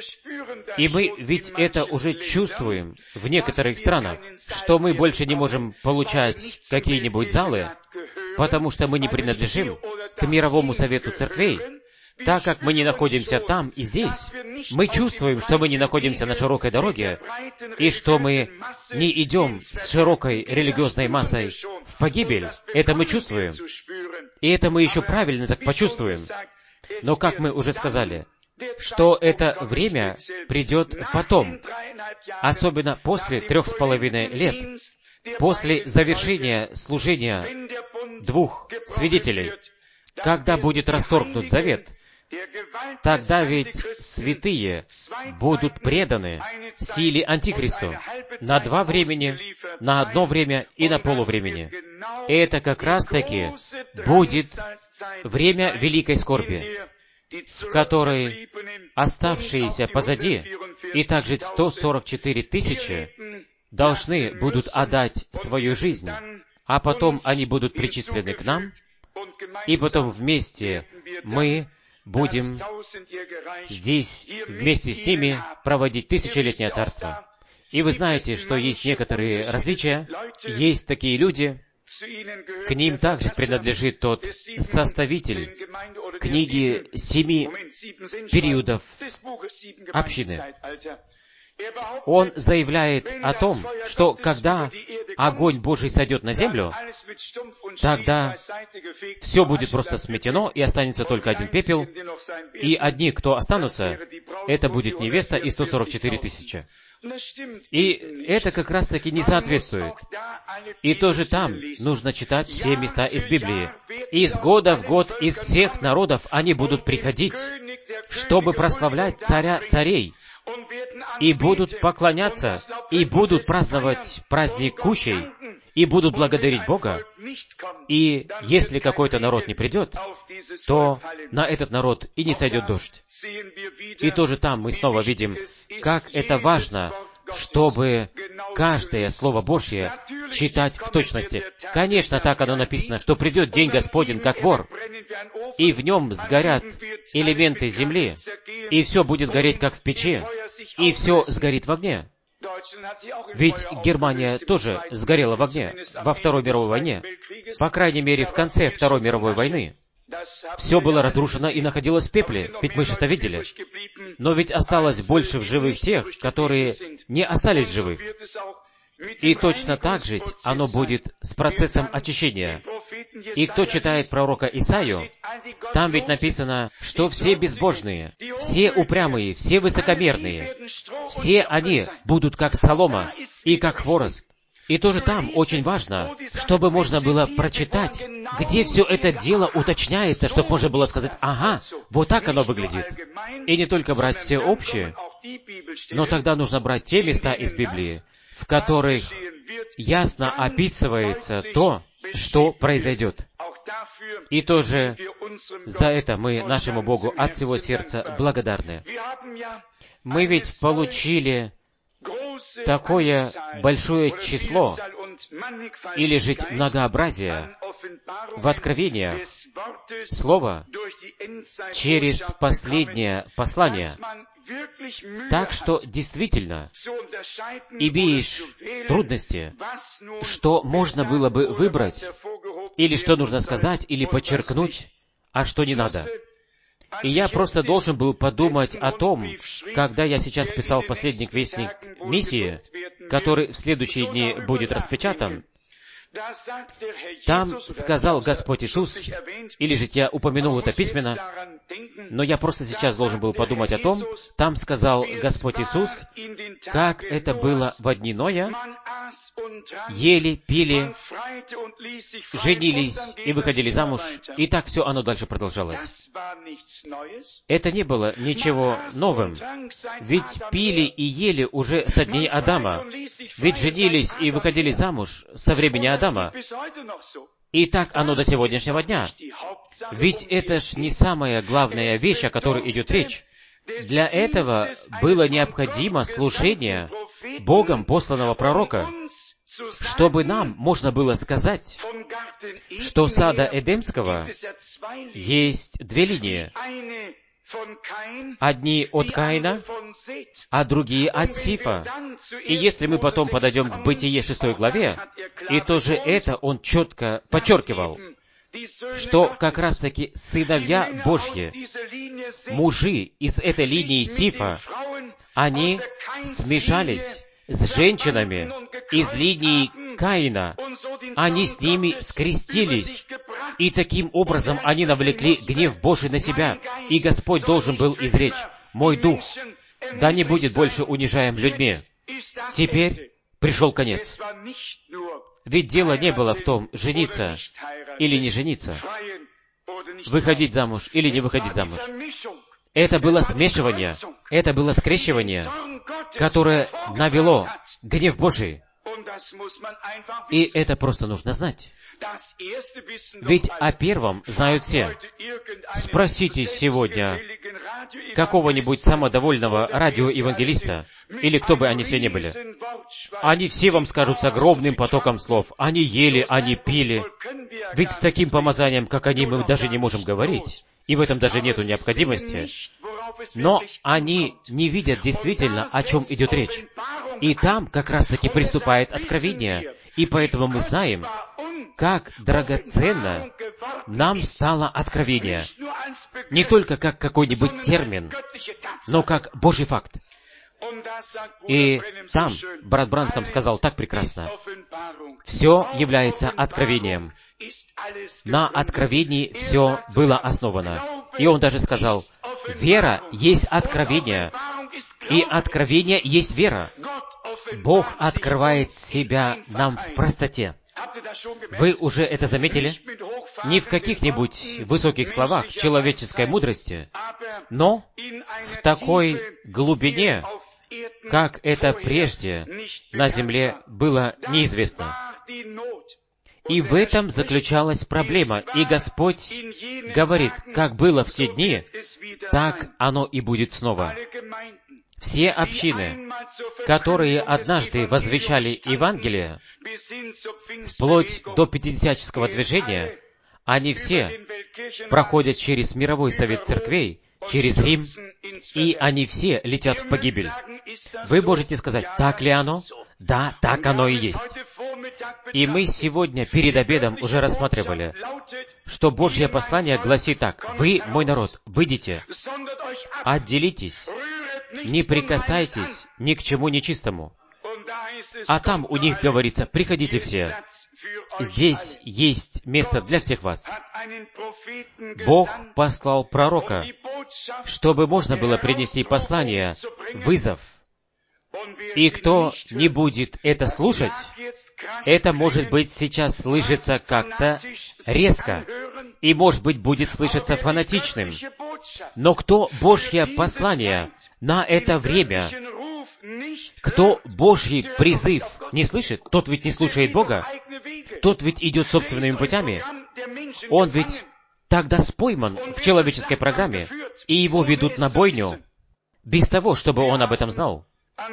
A: и мы ведь это уже чувствуем в некоторых странах, что мы больше не можем получать какие-нибудь залы, потому что мы не принадлежим к мировому совету церквей. Так как мы не находимся там и здесь, мы чувствуем, что мы не находимся на широкой дороге, и что мы не идем с широкой религиозной массой в погибель. Это мы чувствуем. И это мы еще правильно так почувствуем. Но, как мы уже сказали, что это время придет потом, особенно после трех с половиной лет, после завершения служения двух свидетелей, когда будет расторгнут завет. Тогда ведь святые будут преданы силе Антихристу на два времени, на одно время и на полувремени. Это как раз-таки будет время великой скорби, в которой оставшиеся позади, и также сто сорок четыре тысячи, должны будут отдать свою жизнь, а потом они будут причислены к нам, и потом вместе мы будем здесь вместе с ними проводить тысячелетнее царство. И вы знаете, что есть некоторые различия. Есть такие люди, к ним также принадлежит тот составитель книги семи периодов общины. Он заявляет о том, что когда огонь Божий сойдет на землю, тогда все будет просто сметено, и останется только один пепел, и одни, кто останутся, это будет невеста и сто сорок четыре тысячи. И это как раз-таки не соответствует. И тоже там нужно читать все места из Библии. Из года в год из всех народов они будут приходить, чтобы прославлять царя царей, и будут поклоняться, и будут праздновать праздник кущей, и будут благодарить Бога. И если какой-то народ не придет, то на этот народ и не сойдет дождь. И тоже там мы снова видим, как это важно, чтобы каждое Слово Божье читать в точности. Конечно, так оно написано, что придет день Господень, как вор, и в нем сгорят элементы земли, и все будет гореть, как в печи, и все сгорит в огне. Ведь Германия тоже сгорела в огне во Второй мировой войне, по крайней мере, в конце Второй мировой войны. Все было разрушено и находилось в пепле, ведь мы же это видели. Но ведь осталось больше в живых тех, которые не остались в живых. И точно так же оно будет с процессом очищения. И кто читает пророка Исаию, там ведь написано, что все безбожные, все упрямые, все высокомерные, все они будут как солома и как хворост. И тоже там очень важно, чтобы можно было прочитать, где все это дело уточняется, чтобы можно было сказать, ага, вот так оно выглядит. И не только брать все общее, но тогда нужно брать те места из Библии, в которых ясно описывается то, что произойдет. И тоже за это мы нашему Богу от всего сердца благодарны. Мы ведь получили такое большое число или же многообразие в откровениях Слова через последнее послание. Так что действительно имеешь трудности, что можно было бы выбрать, или что нужно сказать, или подчеркнуть, а что не надо. И я просто должен был подумать о том, когда я сейчас писал последний вестник миссии, который в следующие дни будет распечатан. Там сказал Господь Иисус, или же я упомянул это письменно, но я просто сейчас должен был подумать о том, там сказал Господь Иисус, как это было в дни Ноя, ели, пили, женились и выходили замуж, и так все оно дальше продолжалось. Это не было ничего новым, ведь пили и ели уже со дней Адама, ведь женились и выходили замуж со времени Адама. Адама. И так оно до сегодняшнего дня. Ведь это ж не самая главная вещь, о которой идет речь. Для этого было необходимо служение Богом посланного пророка, чтобы нам можно было сказать, что сада Эдемского есть две линии. Одни от Каина, а другие от Сифа. И если мы потом подойдем к Бытие шестой главе, и тоже это он четко подчеркивал, что как раз-таки сыновья Божьи, мужи из этой линии Сифа, они смешались с женщинами из линии Каина. Они с ними скрестились, и таким образом они навлекли гнев Божий на себя, и Господь должен был изречь: «Мой дух, да не будет больше унижаем людьми». Теперь пришел конец. Ведь дело не было в том, жениться или не жениться, выходить замуж или не выходить замуж. Это было смешивание, это было скрещивание, которое навело гнев Божий. И это просто нужно знать. Ведь о первом знают все. Спросите сегодня какого-нибудь самодовольного радиоевангелиста, или кто бы они все ни были. Они все вам скажут с огромным потоком слов. Они ели, они пили. Ведь с таким помазанием, как они, мы даже не можем говорить. И в этом даже нету необходимости. Но они не видят действительно, о чем идет речь. И там как раз-таки приступает откровение. И поэтому мы знаем, как драгоценно нам стало откровение. Не только как какой-нибудь термин, но как Божий факт. И там брат Бранхам сказал так прекрасно: все является откровением. На откровении все было основано. И он даже сказал: вера есть откровение, и откровение есть вера. Бог открывает себя нам в простоте. Вы уже это заметили? Не в каких-нибудь высоких словах человеческой мудрости, но в такой глубине, как это прежде на земле было неизвестно. И в этом заключалась проблема. И Господь говорит: как было в те дни, так оно и будет снова. Все общины, которые однажды возвещали Евангелие, вплоть до пятидесятнического движения, они все проходят через мировой совет церквей, через Рим, и они все летят в погибель. Вы можете сказать: так ли оно? Да, так оно и есть. И мы сегодня перед обедом уже рассматривали, что Божье послание гласит так: «Вы, мой народ, выйдите, отделитесь, не прикасайтесь ни к чему нечистому». А там у них говорится: приходите все. Здесь есть место для всех вас. Бог послал пророка, чтобы можно было принести послание, вызов. И кто не будет это слушать, это, может быть, сейчас слышится как-то резко, и, может быть, будет слышаться фанатичным. Но кто Божье послание на это время, кто Божий призыв не слышит, тот ведь не слушает Бога, тот ведь идет собственными путями, он ведь тогда спойман в человеческой программе, и его ведут на бойню, без того, чтобы он об этом знал.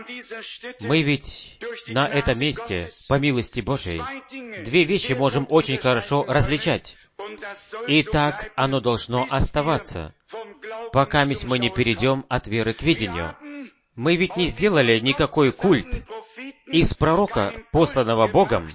A: Мы ведь на этом месте, по милости Божией, две вещи можем очень хорошо различать. И так оно должно оставаться, пока мы не перейдем от веры к видению. Мы ведь не сделали никакой культ из пророка, посланного Богом.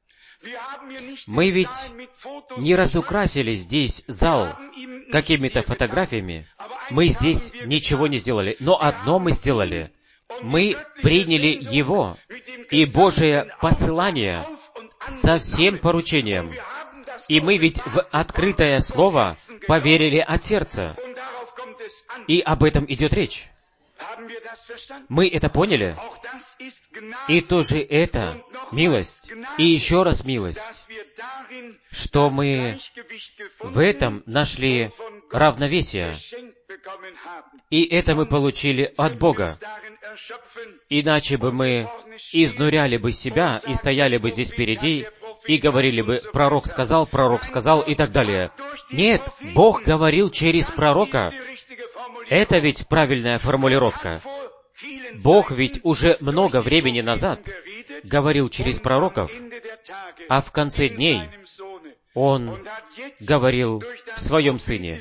A: Мы ведь не разукрасили здесь зал какими-то фотографиями. Мы здесь ничего не сделали. Но одно мы сделали. Мы приняли Его и Божие посылание со всем поручением. И мы ведь в открытое Слово поверили от сердца. И об этом идет речь. Мы это поняли? И тоже это милость. И еще раз милость, что мы в этом нашли равновесие. И это мы получили от Бога. Иначе бы мы изнуряли бы себя и стояли бы здесь впереди и говорили бы: пророк сказал, пророк сказал и так далее. Нет, Бог говорил через пророка. Это ведь правильная формулировка. Бог ведь уже много времени назад говорил через пророков, а в конце дней Он говорил в Своем Сыне.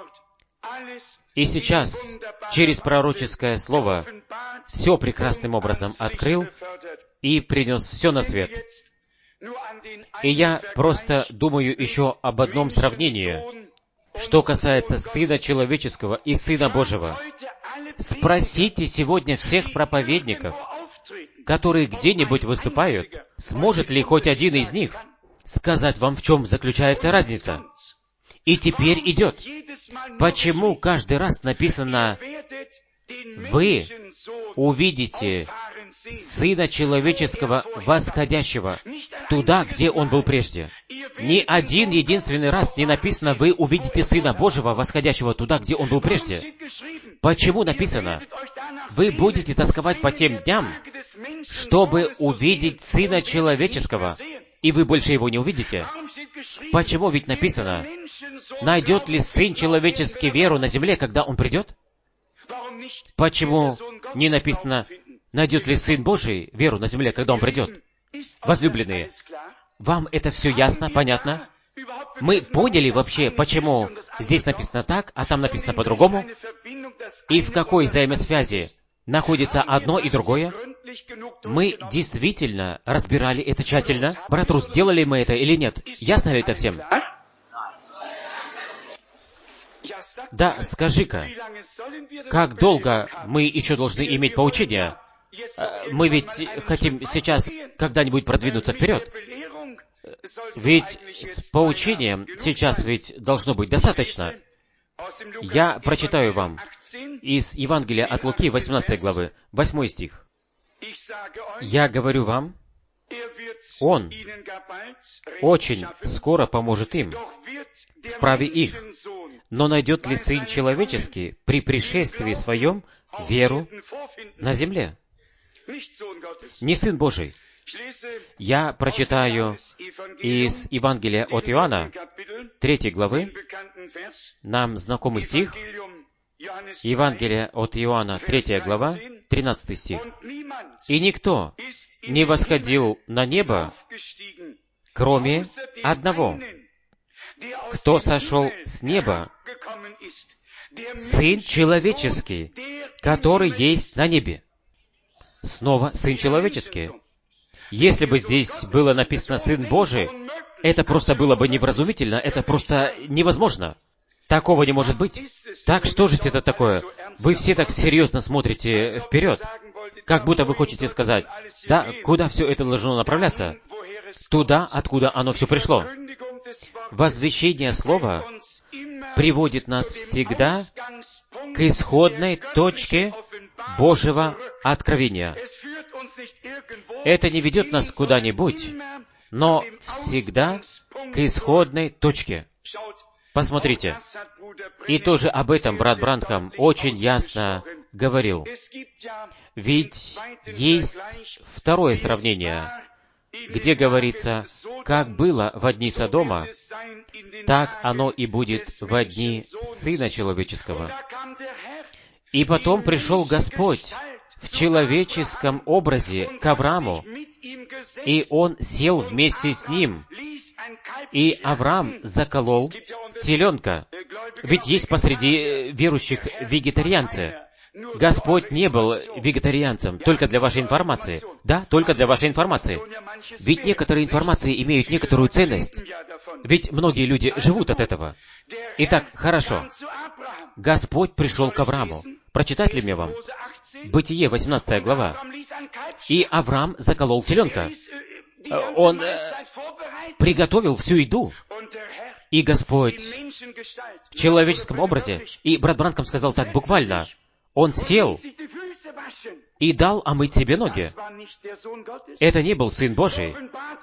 A: И сейчас, через пророческое слово, все прекрасным образом открыл и принес все на свет. И я просто думаю еще об одном сравнении, что касается Сына Человеческого и Сына Божьего. Спросите сегодня всех проповедников, которые где-нибудь выступают, сможет ли хоть один из них сказать вам, в чем заключается разница. И теперь идет. Почему каждый раз написано: «Вы увидите Сына Человеческого восходящего туда, где Он был прежде». Ни один единственный раз не написано: «Вы увидите Сына Божьего восходящего туда, где Он был прежде». Почему написано: «Вы будете тосковать по тем дням, чтобы увидеть Сына Человеческого», и вы больше Его не увидите? Почему ведь написано: «Найдет ли Сын Человеческий веру на земле, когда Он придет»? Почему не написано: «Найдет ли Сын Божий веру на земле, когда Он придет»? Возлюбленные, вам это все ясно, понятно? Мы поняли вообще, почему здесь написано так, а там написано по-другому? И в какой взаимосвязи находится одно и другое? Мы действительно разбирали это тщательно. Брат Рус, сделали мы это или нет? Ясно ли это всем? Да, скажи-ка, как долго мы еще должны иметь поучение? Мы ведь хотим сейчас когда-нибудь продвинуться вперед. Ведь с поучением сейчас ведь должно быть достаточно. Я прочитаю вам из Евангелия от Луки, восемнадцатой главы, восьмой стих. «Я говорю вам, Он очень скоро поможет им, вправе их, но найдет ли Сын Человеческий при пришествии Своем веру на земле?» Не Сын Божий. Я прочитаю из Евангелия от Иоанна, третьей главы, нам знакомый стих, Евангелие от Иоанна, третья глава, тринадцатый стих. «И никто не восходил на небо, кроме одного, кто сошел с неба, Сын Человеческий, который есть на небе». Снова Сын Человеческий. Если бы здесь было написано «Сын Божий», это просто было бы невразумительно, это просто невозможно. Такого не может быть. Так что же это такое? Вы все так серьезно смотрите вперед, как будто вы хотите сказать, да, куда все это должно направляться? Туда, откуда оно все пришло. Возвещение Слова приводит нас всегда к исходной точке Божьего откровения. Это не ведет нас куда-нибудь, но всегда к исходной точке. Посмотрите. И тоже об этом брат Бранхам очень ясно говорил. Ведь есть второе сравнение, где говорится, как было в дни Содома, так оно и будет в дни Сына Человеческого. И потом пришел Господь в человеческом образе к Аврааму, и он сел вместе с ним, и Авраам заколол теленка. Ведь есть посреди верующих вегетарианцы. Господь не был вегетарианцем, только для вашей информации. Да, только для вашей информации. Ведь некоторые информации имеют некоторую ценность. Ведь многие люди живут от этого. Итак, хорошо. Господь пришел к Аврааму. Прочитать ли мне вам? Бытие, восемнадцатая глава. «И Авраам заколол теленка». Он э, приготовил всю еду. И Господь в человеческом образе, и брат Бранхам сказал так буквально, Он сел и дал омыть себе ноги. Это не был Сын Божий.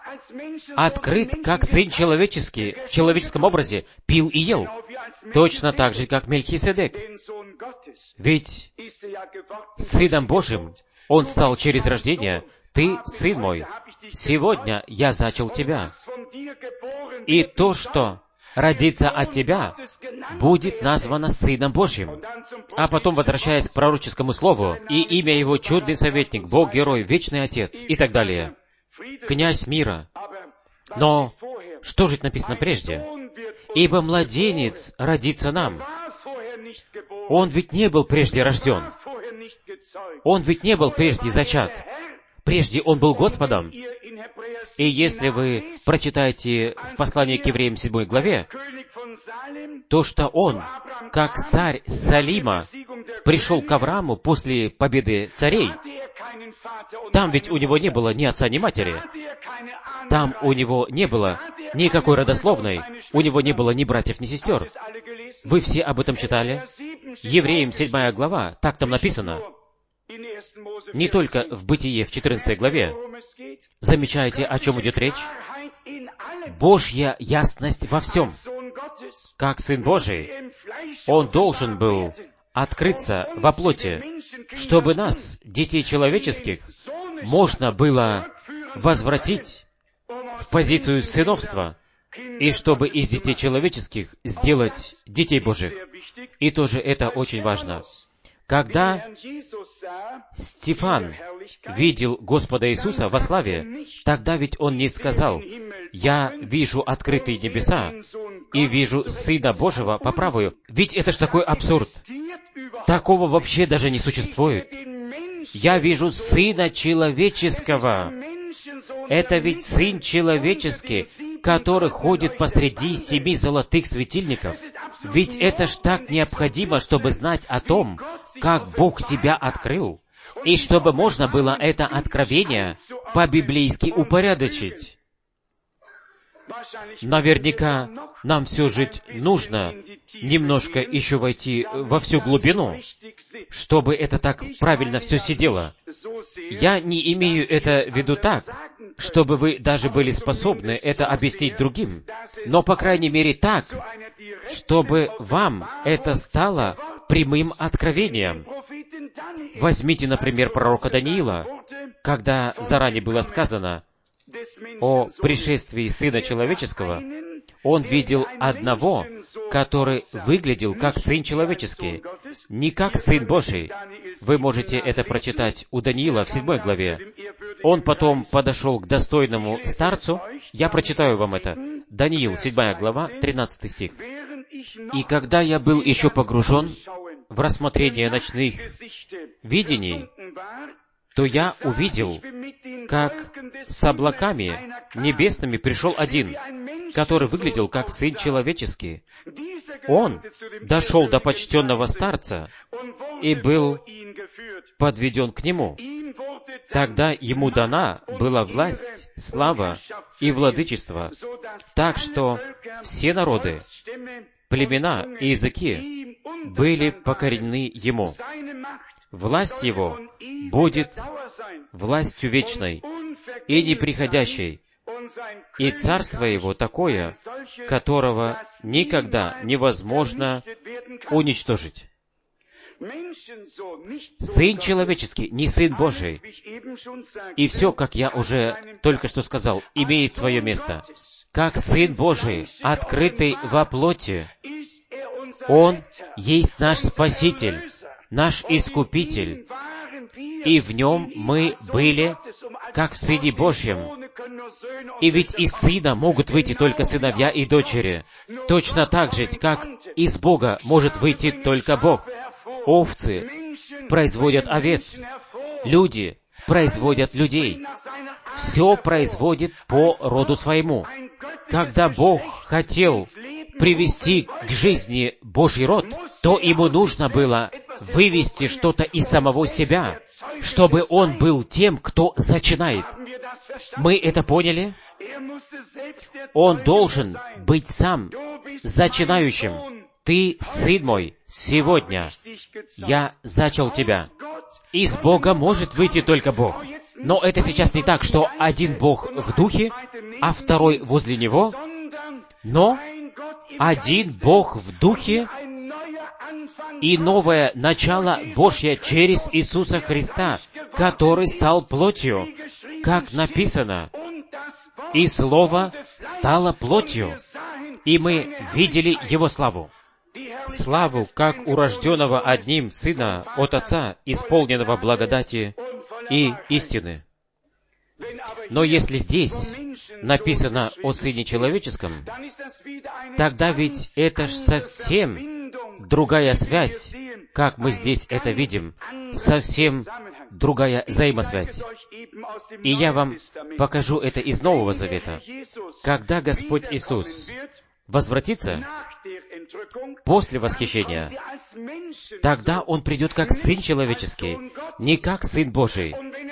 A: Открыт, как Сын Человеческий, в человеческом образе, пил и ел. Точно так же, как Мельхиседек. Ведь Сыном Божьим Он стал через рождение. «Ты, Сын мой, сегодня я зачал тебя». И то, что родится от тебя, будет названо Сыном Божьим. А потом, возвращаясь к пророческому слову, и имя Его чудный советник, Бог, Герой, Вечный Отец, и так далее. Князь мира. Но что же написано прежде? «Ибо младенец родится нам». Он ведь не был прежде рожден. Он ведь не был прежде зачат. Прежде Он был Господом. И если вы прочитаете в послании к евреям седьмой главе, то, что Он, как царь Салима, пришел к Аврааму после победы царей, там ведь у него не было ни отца, ни матери. Там у него не было никакой родословной, у него не было ни братьев, ни сестер. Вы все об этом читали? Евреям седьмая глава, так там написано. Не только в Бытие в четырнадцатой главе. Замечаете, о чем идет речь? Божья ясность во всем. Как Сын Божий, Он должен был открыться во плоти, чтобы нас, детей человеческих, можно было возвратить в позицию сыновства, и чтобы из детей человеческих сделать детей Божьих. И тоже это очень важно. Когда Стефан видел Господа Иисуса во славе, тогда ведь он не сказал, «Я вижу открытые небеса и вижу Сына Божьего по правую». Ведь это ж такой абсурд. Такого вообще даже не существует. Я вижу Сына Человеческого. Это ведь Сын Человеческий, который ходит посреди семи золотых светильников. Ведь это ж так необходимо, чтобы знать о том, как Бог себя открыл, и чтобы можно было это откровение по-библейски упорядочить. Наверняка нам все же нужно немножко еще войти во всю глубину, чтобы это так правильно все сидело. Я не имею это в виду так, чтобы вы даже были способны это объяснить другим, но, по крайней мере, так, чтобы вам это стало прямым откровением. Возьмите, например, пророка Даниила, когда заранее было сказано о пришествии Сына Человеческого, он видел одного, который выглядел как Сын Человеческий, не как Сын Божий. Вы можете это прочитать у Даниила в седьмой главе. Он потом подошел к достойному старцу. Я прочитаю вам это. Даниил, седьмая глава, тринадцатый стих. «И когда я был еще погружен в рассмотрение ночных видений, то я увидел, как с облаками небесными пришел один, который выглядел как Сын Человеческий. Он дошел до почтенного старца и был подведен к нему. Тогда ему дана была власть, слава и владычество, так что все народы, племена и языки были покорены ему. Власть его будет властью вечной и неприходящей, и царство его такое, которого никогда невозможно уничтожить». Сын Человеческий, не Сын Божий. И все, как я уже только что сказал, имеет свое место. Как Сын Божий, открытый во плоти, Он есть наш Спаситель, наш Искупитель, и в Нем мы были, как в Сыне Божьем. И ведь из Сына могут выйти только сыновья и дочери, точно так же, как из Бога может выйти только Бог. Овцы производят овец, люди производят людей. Все производит по роду своему. Когда Бог хотел привести к жизни Божий род, то ему нужно было вывести что-то из самого себя, чтобы он был тем, кто зачинает. Мы это поняли? Он должен быть сам зачинающим. Ты, сын мой, сегодня я зачал тебя. Из Бога может выйти только Бог. Но это сейчас не так, что один Бог в духе, а второй возле Него, но один Бог в духе и новое начало Божье через Иисуса Христа, который стал плотью, как написано, «И Слово стало плотью, и мы видели Его славу». Славу, как у рожденного одним Сына от Отца, исполненного благодати и истины. Но если здесь написано о Сыне Человеческом, тогда ведь это ж совсем другая связь, как мы здесь это видим, совсем другая взаимосвязь. И я вам покажу это из Нового Завета. Когда Господь Иисус возвратится после восхищения, тогда Он придет как Сын Человеческий, не как Сын Божий.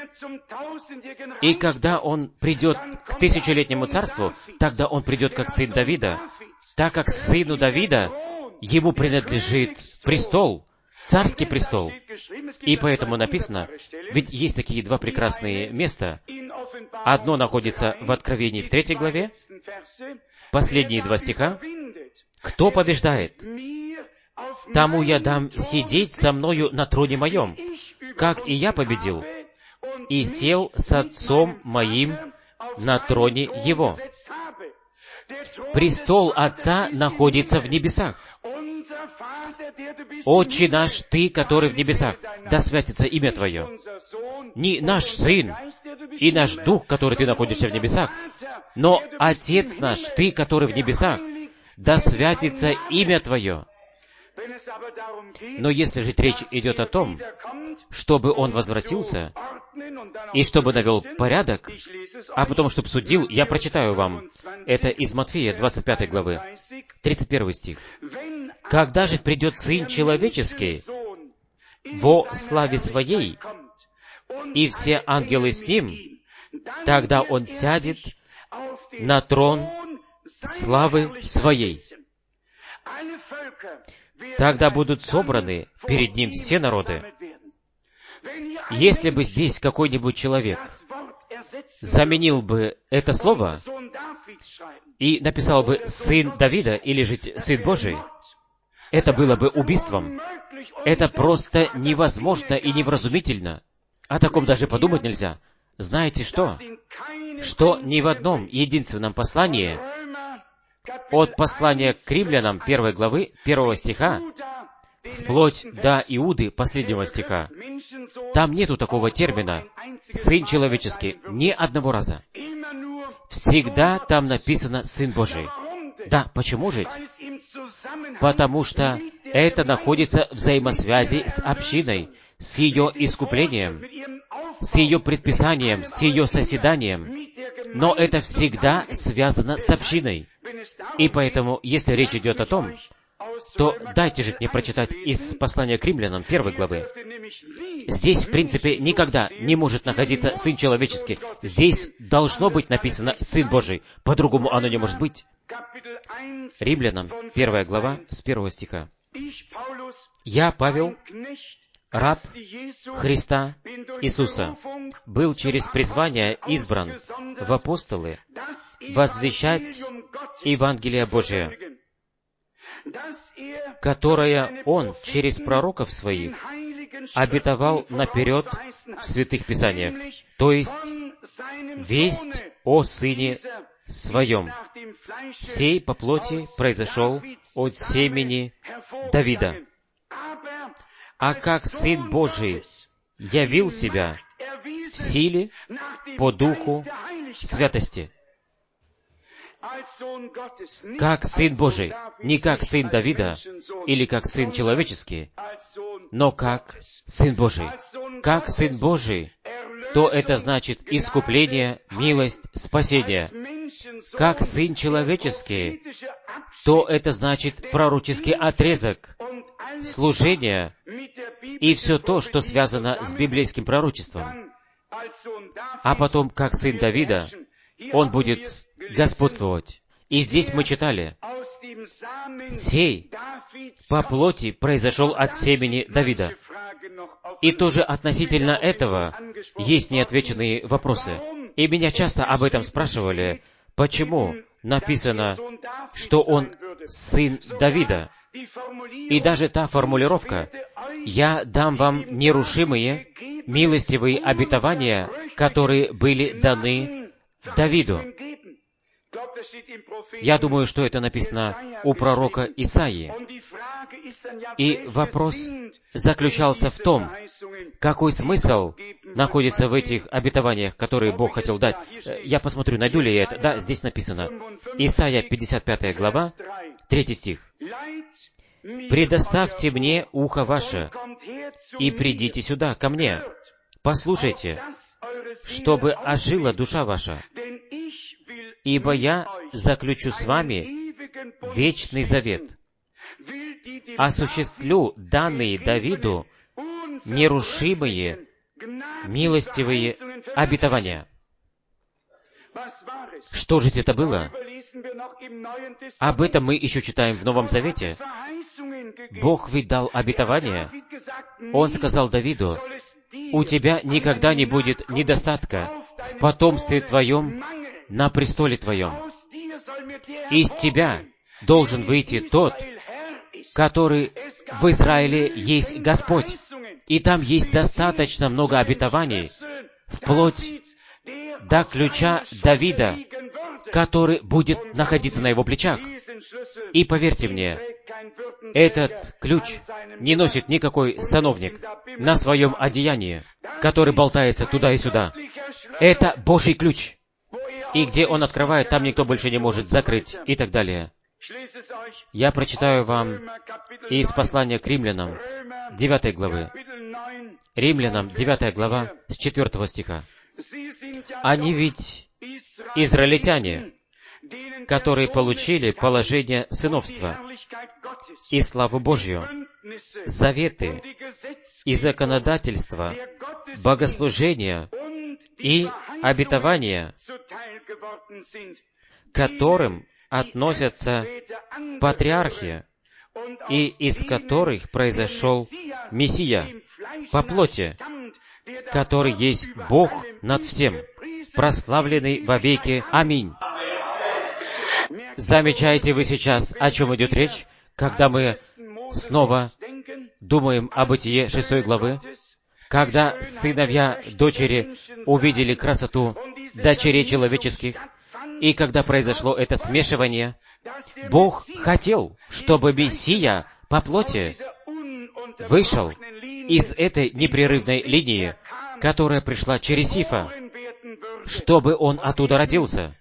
A: И когда Он придет к тысячелетнему царству, тогда Он придет как Сын Давида, так как Сыну Давида Ему принадлежит престол, царский престол. И поэтому написано, ведь есть такие два прекрасные места. Одно находится в Откровении в третьей главе, последние два стиха. «Кто побеждает, тому я дам сидеть со мною на троне моем, как и я победил, и сел с Отцом моим на троне Его». Престол Отца находится в небесах. «Отче наш, Ты, который в небесах, да святится имя Твое». Не наш Сын и наш Дух, который Ты находишься в небесах, но Отец наш, Ты, который в небесах, да святится имя Твое. Но если же речь идет о том, чтобы Он возвратился, и чтобы навел порядок, а потом, чтобы судил, я прочитаю вам. Это из Матфея, двадцать пятой главы, тридцать первый стих. когда же придет Сын Человеческий во славе Своей, и все ангелы с Ним, тогда Он сядет на трон славы Своей. Тогда будут собраны перед Ним все народы. Если бы здесь какой-нибудь человек заменил бы это слово и написал бы «Сын Давида» или же «Сын Божий», это было бы убийством. Это просто невозможно и невразумительно. О таком даже подумать нельзя. Знаете что? Что ни в одном единственном послании, от послания к римлянам первой главы, первого стиха, вплоть до Иуды, последнего стиха, там нету такого термина «Сын человеческий» ни одного раза. Всегда там написано «Сын Божий». Да, почему же? Потому что это находится в взаимосвязи с общиной, с ее искуплением, с ее предписанием, с ее созиданием. Но это всегда связано с общиной. И поэтому, если речь идет о том, то дайте же мне прочитать из послания к римлянам первой главы. Здесь, в принципе, никогда не может находиться Сын Человеческий. Здесь должно быть написано Сын Божий. По-другому оно не может быть. Римлянам первая глава с первого стиха. «Я, Павел, раб Христа Иисуса, был через призвание избран в апостолы возвещать Евангелие Божие, которое Он через пророков Своих обетовал наперед в Святых Писаниях, то есть весть о Сыне Своем. Сей по плоти произошел от семени Давида. А как Сын Божий явил себя в силе по Духу святости». Как Сын Божий, не как Сын Давида или как Сын Человеческий, но как Сын Божий. Как Сын Божий, то это значит искупление, милость, спасение. Как Сын Человеческий, то это значит пророческий отрезок, служение и все то, что связано с библейским пророчеством. А потом, как Сын Давида, Он будет господствовать. И здесь мы читали, «Сей по плоти произошел от семени Давида». И тоже относительно этого есть неотвеченные вопросы. И меня часто об этом спрашивали, почему написано, что он сын Давида. И даже та формулировка «Я дам вам нерушимые, милостивые обетования, которые были даны Давиду». Я думаю, что это написано у пророка Исаии. И вопрос заключался в том, какой смысл находится в этих обетованиях, которые Бог хотел дать. Я посмотрю, найду ли я это. Да, здесь написано. Исайя, пятьдесят пятая глава, третий стих. «Предоставьте мне ухо ваше, и придите сюда, ко мне. Послушайте, чтобы ожила душа ваша. Ибо я заключу с вами вечный завет, осуществлю данные Давиду нерушимые, милостивые обетования». Что же это было? Об этом мы еще читаем в Новом Завете. Бог ведь дал обетование. Он сказал Давиду: «У тебя никогда не будет недостатка в потомстве твоем на престоле твоем. Из тебя должен выйти тот, который в Израиле есть Господь». И там есть достаточно много обетований, вплоть до ключа Давида, который будет находиться на его плечах. И поверьте мне, этот ключ не носит никакой сановник на своем одеянии, который болтается туда и сюда. Это Божий ключ. И где он открывает, там никто больше не может закрыть, и так далее. Я прочитаю вам из послания к римлянам, девятой главы. Римлянам, девятая глава, с четвертого стиха. Они ведь израильтяне, которые получили положение сыновства. и славу Божью, заветы и законодательства, богослужения и обетования, к которым относятся патриархи, и из которых произошел Мессия по плоти, который есть Бог над всем, прославленный вовеки. Аминь. Замечаете вы сейчас, о чем идет речь, когда мы снова думаем о Бытие шестой главы? Когда сыновья, дочери увидели красоту дочерей человеческих, и когда произошло это смешивание, Бог хотел, чтобы Мессия по плоти вышел из этой непрерывной линии, которая пришла через Сифа, чтобы он оттуда родился.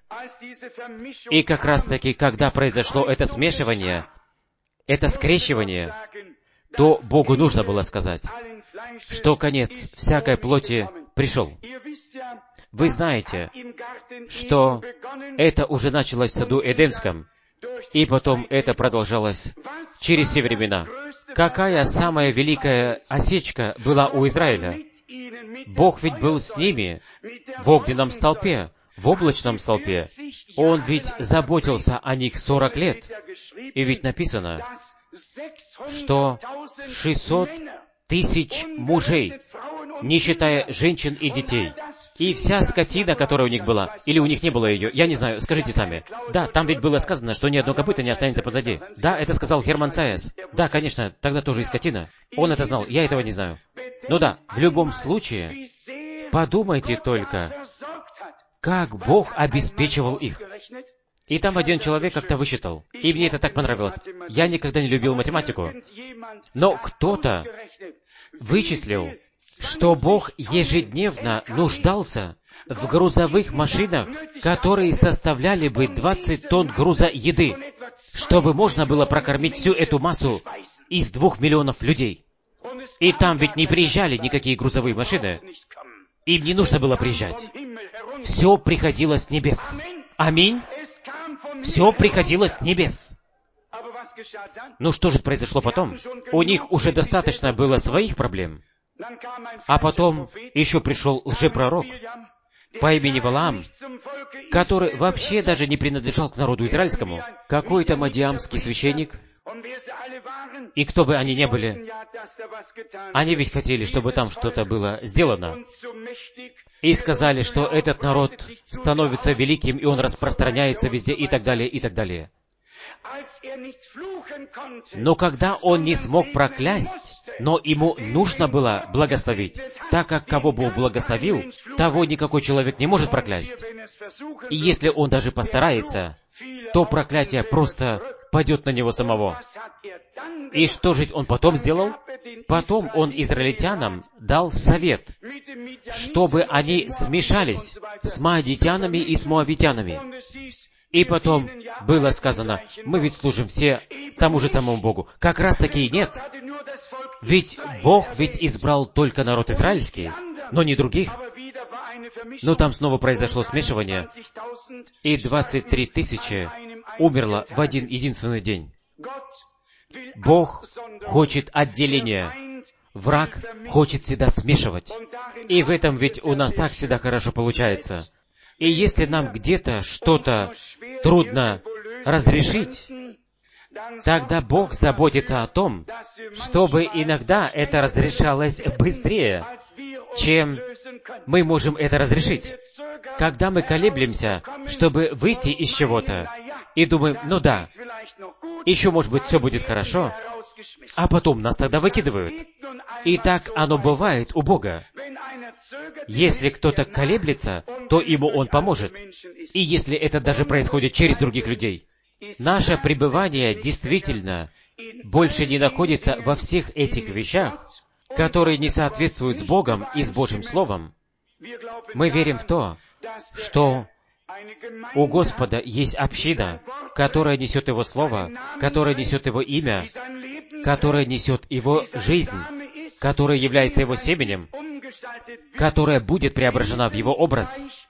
A: И как раз-таки, когда произошло это смешивание, это скрещивание, то Богу нужно было сказать, что конец всякой плоти пришел. Вы знаете, что это уже началось в саду Эдемском, и потом это продолжалось через все времена. Какая самая великая осечка была у Израиля? Бог ведь был с ними в огненном столпе, в облачном столпе. Он ведь заботился о них сорок лет. И ведь написано, что шестьсот тысяч мужей, не считая женщин и детей, и вся скотина, которая у них была, или у них не было ее, я не знаю, скажите сами. Да, там ведь было сказано, что ни одно копыто не останется позади. Да, это сказал Герман Цайес. Да, конечно, тогда тоже и скотина. Он это знал, я этого не знаю. Ну да, в любом случае, подумайте только, как Бог обеспечивал их. И там один человек как-то высчитал, и мне это так понравилось. Я никогда не любил математику, но кто-то вычислил, что Бог ежедневно нуждался в грузовых машинах, которые составляли бы двадцать тонн груза еды, чтобы можно было прокормить всю эту массу из двух миллионов людей. И там ведь не приезжали никакие грузовые машины. Им не нужно было приезжать. Все приходило с небес. Аминь. Все приходило с небес. Ну что же произошло потом? У них уже достаточно было своих проблем. А потом еще пришел лжепророк по имени Валаам, который вообще даже не принадлежал к народу израильскому. Какой-то мадиамский священник. И кто бы они ни были, они ведь хотели, чтобы там что-то было сделано. И сказали, что этот народ становится великим, и он распространяется везде, и так далее, и так далее. Но когда он не смог проклясть, но ему нужно было благословить, так как кого Бог благословил, того никакой человек не может проклясть. И если он даже постарается, то проклятие просто падет на него самого. И что же он потом сделал? Потом он израильтянам дал совет, чтобы они смешались с маадитянами и с моавитянами. И потом было сказано, мы ведь служим все тому же самому Богу. Как раз таки и нет. Ведь Бог ведь избрал только народ израильский, но не других. Но там снова произошло смешивание, и двадцать три тысячи умерло в один единственный день. Бог хочет отделения. Враг хочет всегда смешивать. И в этом ведь у нас так всегда хорошо получается. И если нам где-то что-то трудно разрешить, тогда Бог заботится о том, чтобы иногда это разрешалось быстрее, чем мы можем это разрешить. Когда мы колеблемся, чтобы выйти из чего-то, и думаем, ну да, еще, может быть, все будет хорошо, а потом нас тогда выкидывают. И так оно бывает у Бога. Если кто-то колеблется, то ему Он поможет. И если это даже происходит через других людей. Наше пребывание действительно больше не находится во всех этих вещах, которые не соответствуют с Богом и с Божьим Словом. Мы верим в то, что у Господа есть община, которая несет Его Слово, которая несет Его имя, которая несет Его жизнь, которая является Его семенем, которая будет преображена в Его образ,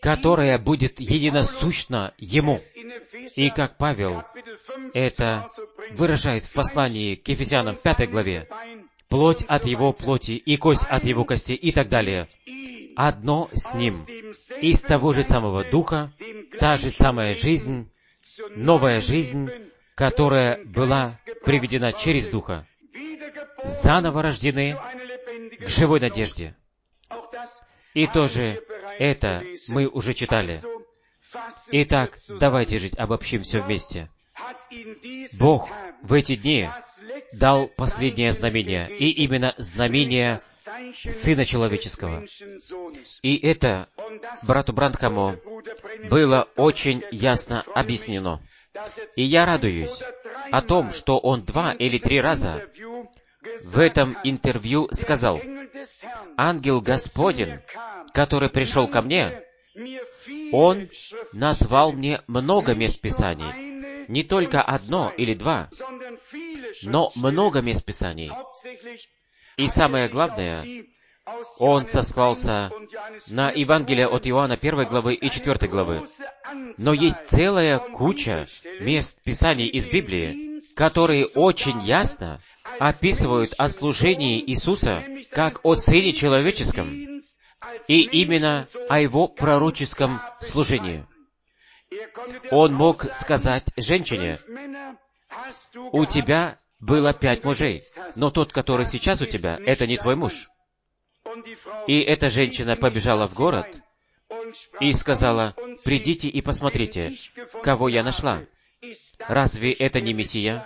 A: которая будет единосущна Ему. И как Павел это выражает в послании к Ефесянам в пятой главе, плоть от Его плоти и кость от Его кости и так далее. Одно с Ним. Из того же самого Духа, та же самая жизнь, новая жизнь, которая была приведена через Духа, заново рождены к живой надежде. И тоже это мы уже читали. Итак, давайте жить, обобщим все вместе. Бог в эти дни дал последнее знамение, и именно знамение Сына Человеческого. И это брату Бранхаму было очень ясно объяснено. И я радуюсь о том, что он два или три раза в этом интервью сказал: «Ангел Господень, который пришел ко мне, он назвал мне много мест Писаний, не только одно или два, но много мест Писаний. И самое главное, он сослался на Евангелие от Иоанна первой главы и четвёртой главы. Но есть целая куча мест Писаний из Библии, которые очень ясно описывают о служении Иисуса как о Сыне Человеческом, и именно о Его пророческом служении. Он мог сказать женщине: «У тебя было пять мужей, но тот, который сейчас у тебя, это не твой муж». И эта женщина побежала в город и сказала: «Придите и посмотрите, кого я нашла. Разве это не Мессия?»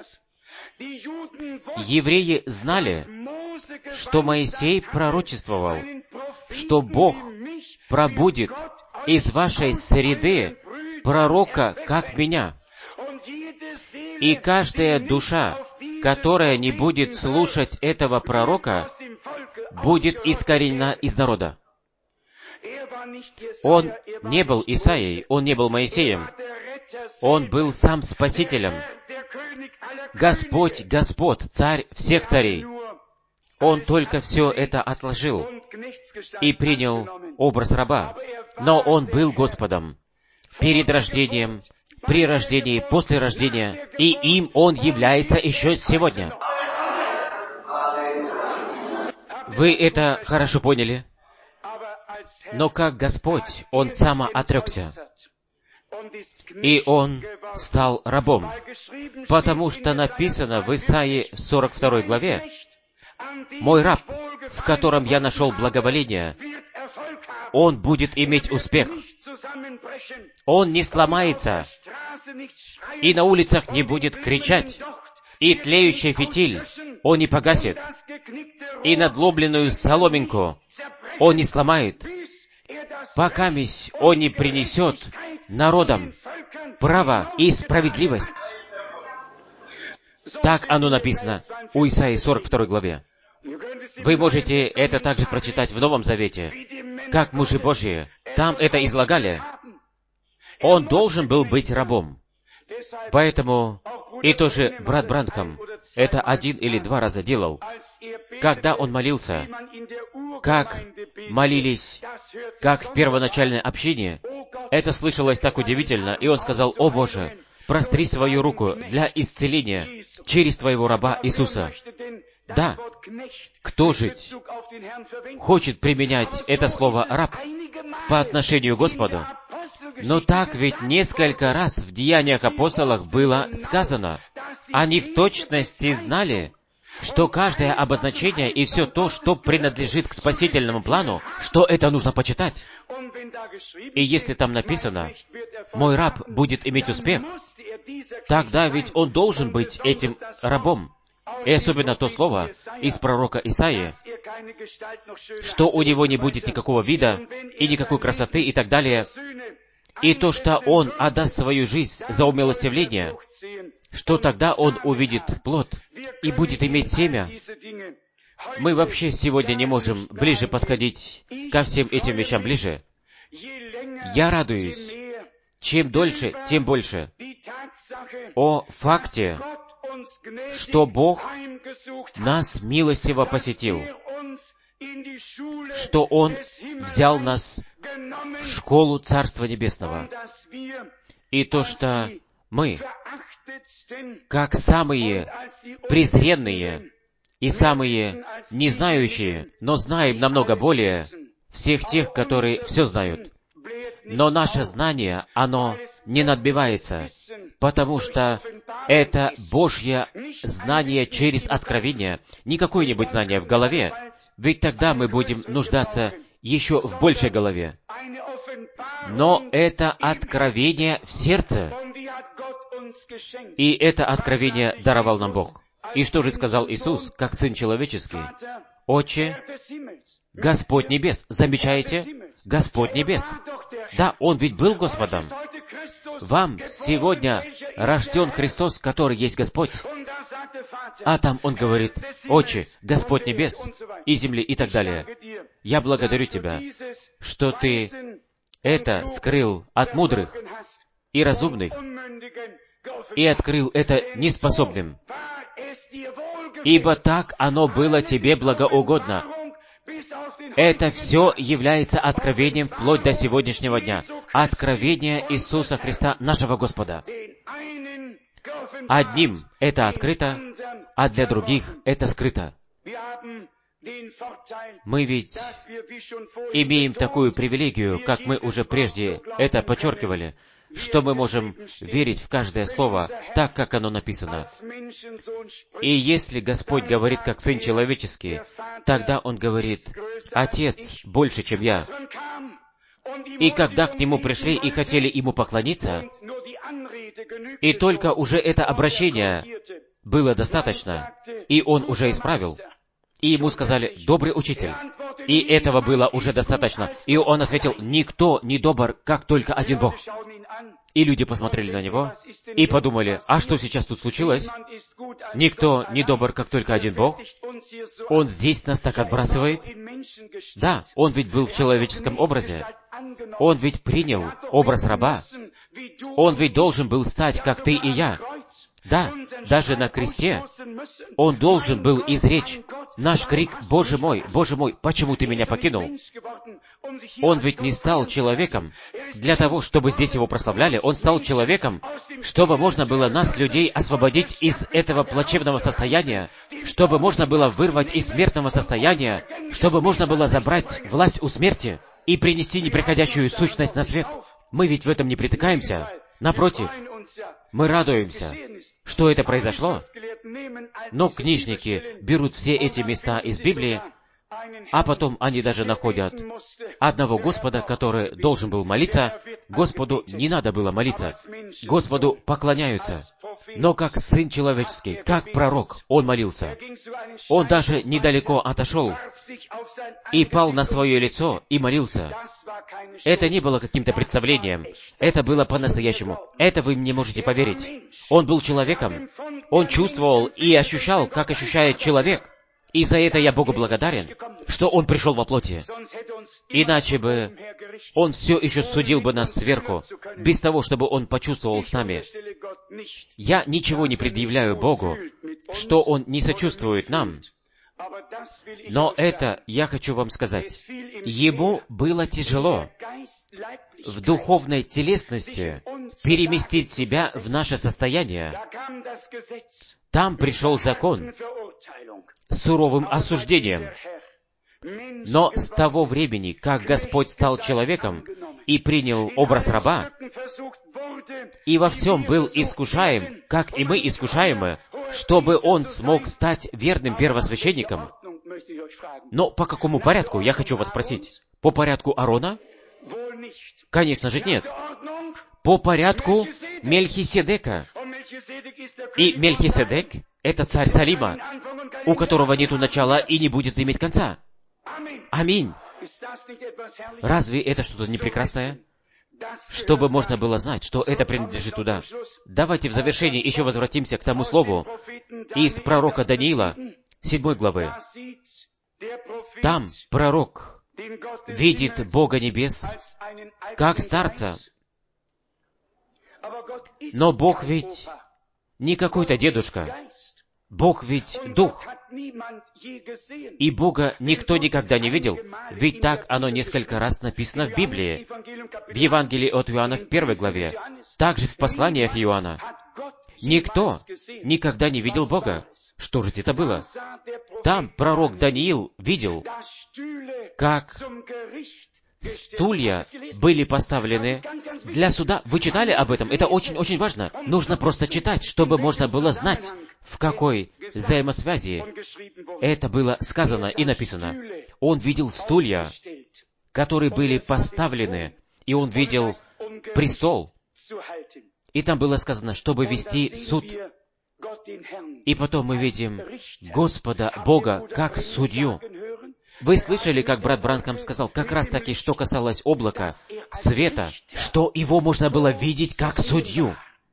A: Евреи знали, что Моисей пророчествовал, что Бог пробудит из вашей среды пророка, как меня. И каждая душа, которая не будет слушать этого пророка, будет искоренена из народа. Он не был Исаией, он не был Моисеем. Он был сам Спасителем. Господь, Господь, Царь всех царей. Он только все это отложил и принял образ раба. Но Он был Господом перед рождением, при рождении, после рождения, и им Он является еще сегодня. Вы это хорошо поняли? Но как Господь, Он самоотрекся, и Он стал рабом, потому что написано в Исаии сорок второй главе: «Мой раб, в котором я нашел благоволение, он будет иметь успех. Он не сломается, и на улицах не будет кричать, и тлеющий фитиль он не погасит, и надломленную соломинку он не сломает, покамись он не принесет народам право и справедливость». Так оно написано у Исаии сорок второй главе. Вы можете это также прочитать в Новом Завете, как мужи Божьи там это излагали. Он должен был быть рабом. Поэтому и тоже брат Бранхам это один или два раза делал. Когда он молился, как молились, как в первоначальной общине, это слышалось так удивительно, и он сказал: «О Боже, простри свою руку для исцеления через Твоего раба Иисуса». Да, кто же хочет применять это слово «раб» по отношению к Господу? Но так ведь несколько раз в Деяниях апостолов было сказано. Они в точности знали, что каждое обозначение и все то, что принадлежит к спасительному плану, что это нужно почитать. И если там написано «мой раб будет иметь успех», тогда ведь он должен быть этим рабом. И особенно то слово из пророка Исаии, что у него не будет никакого вида и никакой красоты и так далее. И то, что он отдаст свою жизнь за умилостивление, что тогда он увидит плод и будет иметь семя. Мы вообще сегодня не можем ближе подходить ко всем этим вещам ближе. Я радуюсь, чем дольше, тем больше, о факте, что Бог нас милостиво посетил, что Он взял нас в школу Царства Небесного. И то, что мы, как самые презренные и самые незнающие, но знаем намного более всех тех, которые все знают. Но наше знание, оно не надбивается, потому что это Божье знание через откровение, не какое-нибудь знание в голове, ведь тогда мы будем нуждаться еще в большей голове. Но это откровение в сердце, и это откровение даровал нам Бог. И что же сказал Иисус, как Сын Человеческий? «Отче, Господь Небес». Замечаете? Господь Небес. Да, Он ведь был Господом. Вам сегодня рожден Христос, который есть Господь. А там Он говорит: «Отче, Господь Небес и земли» и так далее. Я благодарю Тебя, что Ты это скрыл от мудрых и разумных, и открыл это неспособным. Ибо так оно было Тебе благоугодно. Это все является откровением вплоть до сегодняшнего дня. Откровение Иисуса Христа, нашего Господа. Одним это открыто, а для других это скрыто. Мы ведь имеем такую привилегию, как мы уже прежде это подчеркивали, что мы можем верить в каждое слово так, как оно написано. И если Господь говорит как Сын Человеческий, тогда Он говорит: «Отец больше, чем я». И когда к Нему пришли и хотели Ему поклониться, и только уже это обращение было достаточно, и Он уже исправил, и ему сказали: «Добрый учитель». И этого было уже достаточно. И он ответил: «Никто не добр, как только один Бог». И люди посмотрели на него и подумали: а что сейчас тут случилось? Никто не добр, как только один Бог. Он здесь нас так отбрасывает. Да, он ведь был в человеческом образе. Он ведь принял образ раба. Он ведь должен был стать, как ты и я. Да, даже на кресте Он должен был изречь наш крик: «Боже мой, Боже мой, почему Ты меня покинул?» Он ведь не стал человеком для того, чтобы здесь Его прославляли. Он стал человеком, чтобы можно было нас, людей, освободить из этого плачевного состояния, чтобы можно было вырвать из смертного состояния, чтобы можно было забрать власть у смерти и принести неприходящую сущность на свет. Мы ведь в этом не притыкаемся. Напротив, мы радуемся, что это произошло. Но книжники берут все эти места из Библии, а потом они даже находят одного Господа, который должен был молиться. Господу не надо было молиться. Господу поклоняются. Но как Сын Человеческий, как пророк, Он молился. Он даже недалеко отошел и пал на свое лицо и молился. Это не было каким-то представлением. Это было по-настоящему. Это вы мне можете поверить. Он был человеком. Он чувствовал и ощущал, как ощущает человек. И за это я Богу благодарен, что Он пришел во плоти. Иначе бы Он все еще судил бы нас сверху, без того, чтобы Он почувствовал с нами. Я ничего не предъявляю Богу, что Он не сочувствует нам. Но это я хочу вам сказать. Ему было тяжело в духовной телесности переместить себя в наше состояние. Там пришел закон с суровым осуждением. Но с того времени, как Господь стал человеком и принял образ раба, и во всем был искушаем, как и мы искушаемы, чтобы Он смог стать верным первосвященником. Но по какому порядку, я хочу вас спросить? По порядку Аарона? Конечно же нет. По порядку Мельхиседека. И Мельхиседек — это царь Салима, у которого нету начала и не будет иметь конца. Аминь. Разве это что-то не прекрасное? Чтобы можно было знать, что это принадлежит туда. Давайте в завершении еще возвратимся к тому слову из пророка Даниила, седьмой главы. Там пророк видит Бога небес как старца. Но Бог ведь не какой-то дедушка. Бог ведь Дух, и Бога никто никогда не видел, ведь так оно несколько раз написано в Библии, в Евангелии от Иоанна в первой главе, также в посланиях Иоанна. Никто никогда не видел Бога. Что же это было? Там пророк Даниил видел, как стулья были поставлены для суда. Вы читали об этом? Это очень-очень важно. Нужно просто читать, чтобы можно было знать, в какой взаимосвязи это было сказано и написано. Он видел стулья, которые были поставлены, и он видел престол. И там было сказано, чтобы вести суд. И потом мы видим Господа Бога как судью. Вы слышали, как брат Бранхам сказал, как раз таки, что касалось облака, света, что его можно было видеть как судью.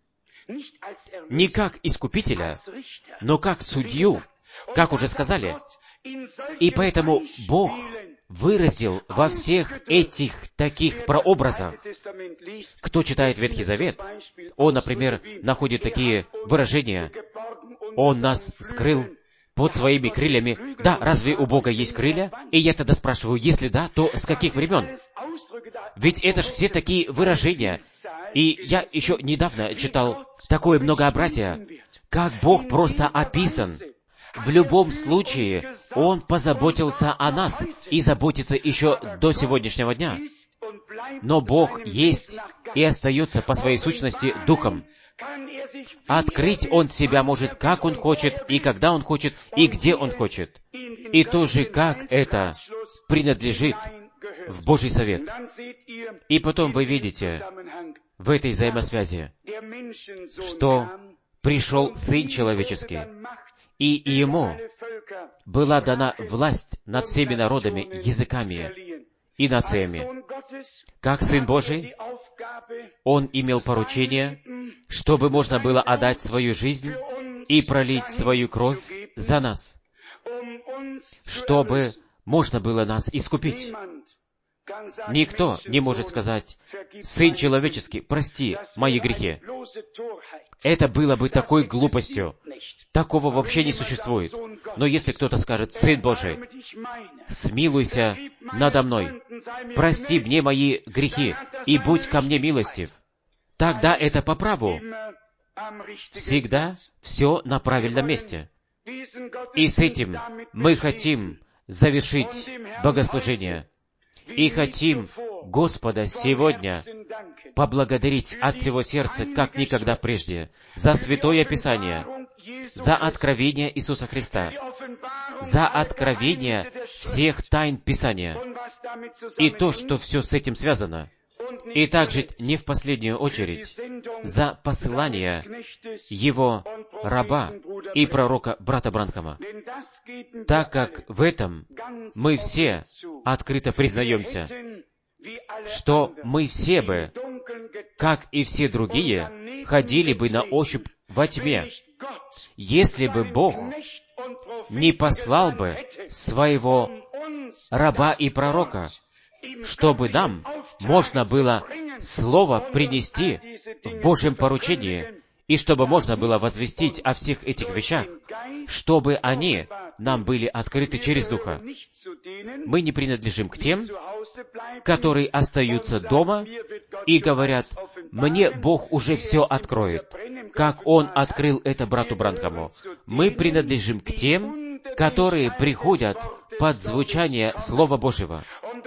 A: Не как искупителя, но как судью, как уже сказали. И поэтому Бог выразил во всех этих таких прообразах. Кто читает Ветхий Завет, он, например, находит такие выражения. Он нас скрыл под своими крыльями. Да, разве у Бога есть крылья? И я тогда спрашиваю, если да, то с каких времен? Ведь это же все такие выражения. И я еще недавно читал такое многообразие, как Бог просто описан. В любом случае, Он позаботился о нас и заботится еще до сегодняшнего дня. Но Бог есть и остается по своей сущности Духом. Открыть Он себя может, как Он хочет, и когда Он хочет, и где Он хочет. И тоже, как это принадлежит в Божий совет. И потом вы видите в этой взаимосвязи, что пришел Сын Человеческий, и Ему была дана власть над всеми народами, языками и нациями. Как Сын Божий, Он имел поручение, чтобы можно было отдать свою жизнь и пролить свою кровь за нас, чтобы можно было нас искупить. Никто не может сказать, «Сын человеческий, прости мои грехи». Это было бы такой глупостью. Такого вообще не существует. Но если кто-то скажет, «Сын Божий, смилуйся надо мной, прости мне мои грехи и будь ко мне милостив», тогда это по праву. Всегда все на правильном месте. И с этим мы хотим завершить богослужение. И хотим Господа сегодня поблагодарить от всего сердца, как никогда прежде, за Святое Писание, за откровение Иисуса Христа, за откровение всех тайн Писания и то, что все с этим связано. И также не в последнюю очередь за посылание Его раба и пророка брата Бранхама, так как в этом мы все открыто признаемся, что мы все бы, как и все другие, ходили бы на ощупь во тьме, если бы Бог не послал бы своего раба и пророка, чтобы нам можно было Слово принести в Божьем поручении, и чтобы можно было возвестить о всех этих вещах, чтобы они нам были открыты через Духа. Мы не принадлежим к тем, которые остаются дома и говорят, «Мне Бог уже все откроет», как Он открыл это брату Бранхаму. Мы принадлежим к тем, которые приходят под звучание Слова Божьего.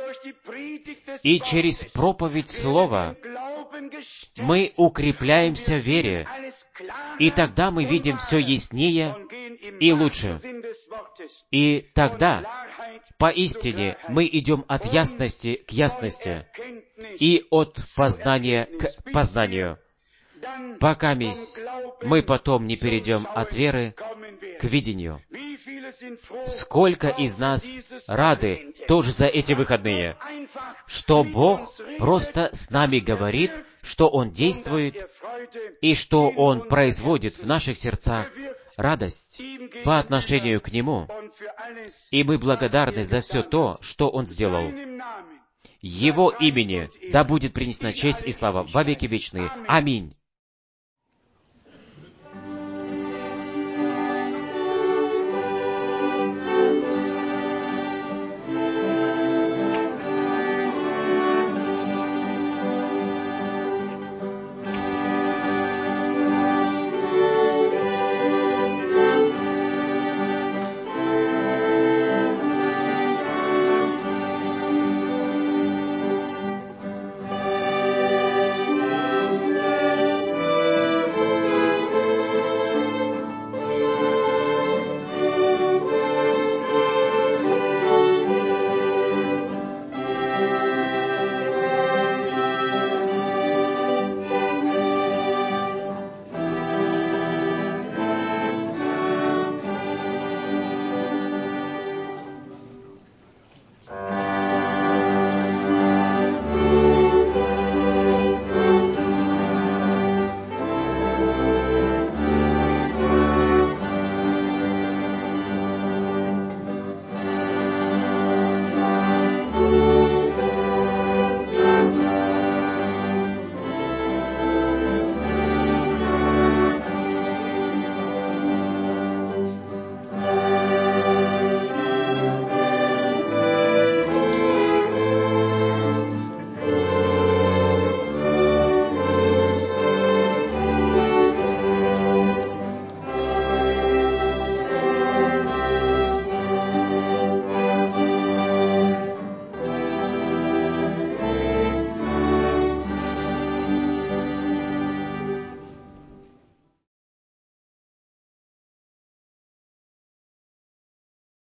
A: И через проповедь Слова мы укрепляемся в вере, и тогда мы видим все яснее и лучше. И тогда, поистине, мы идем от ясности к ясности и от познания к познанию, пока мы потом не перейдем от веры к видению. Сколько из нас рады тоже за эти выходные, что Бог просто с нами говорит, что Он действует, и что Он производит в наших сердцах радость по отношению к Нему. И мы благодарны за все то, что Он сделал. Его имени да будет принесена честь и слава во веки вечные. Аминь.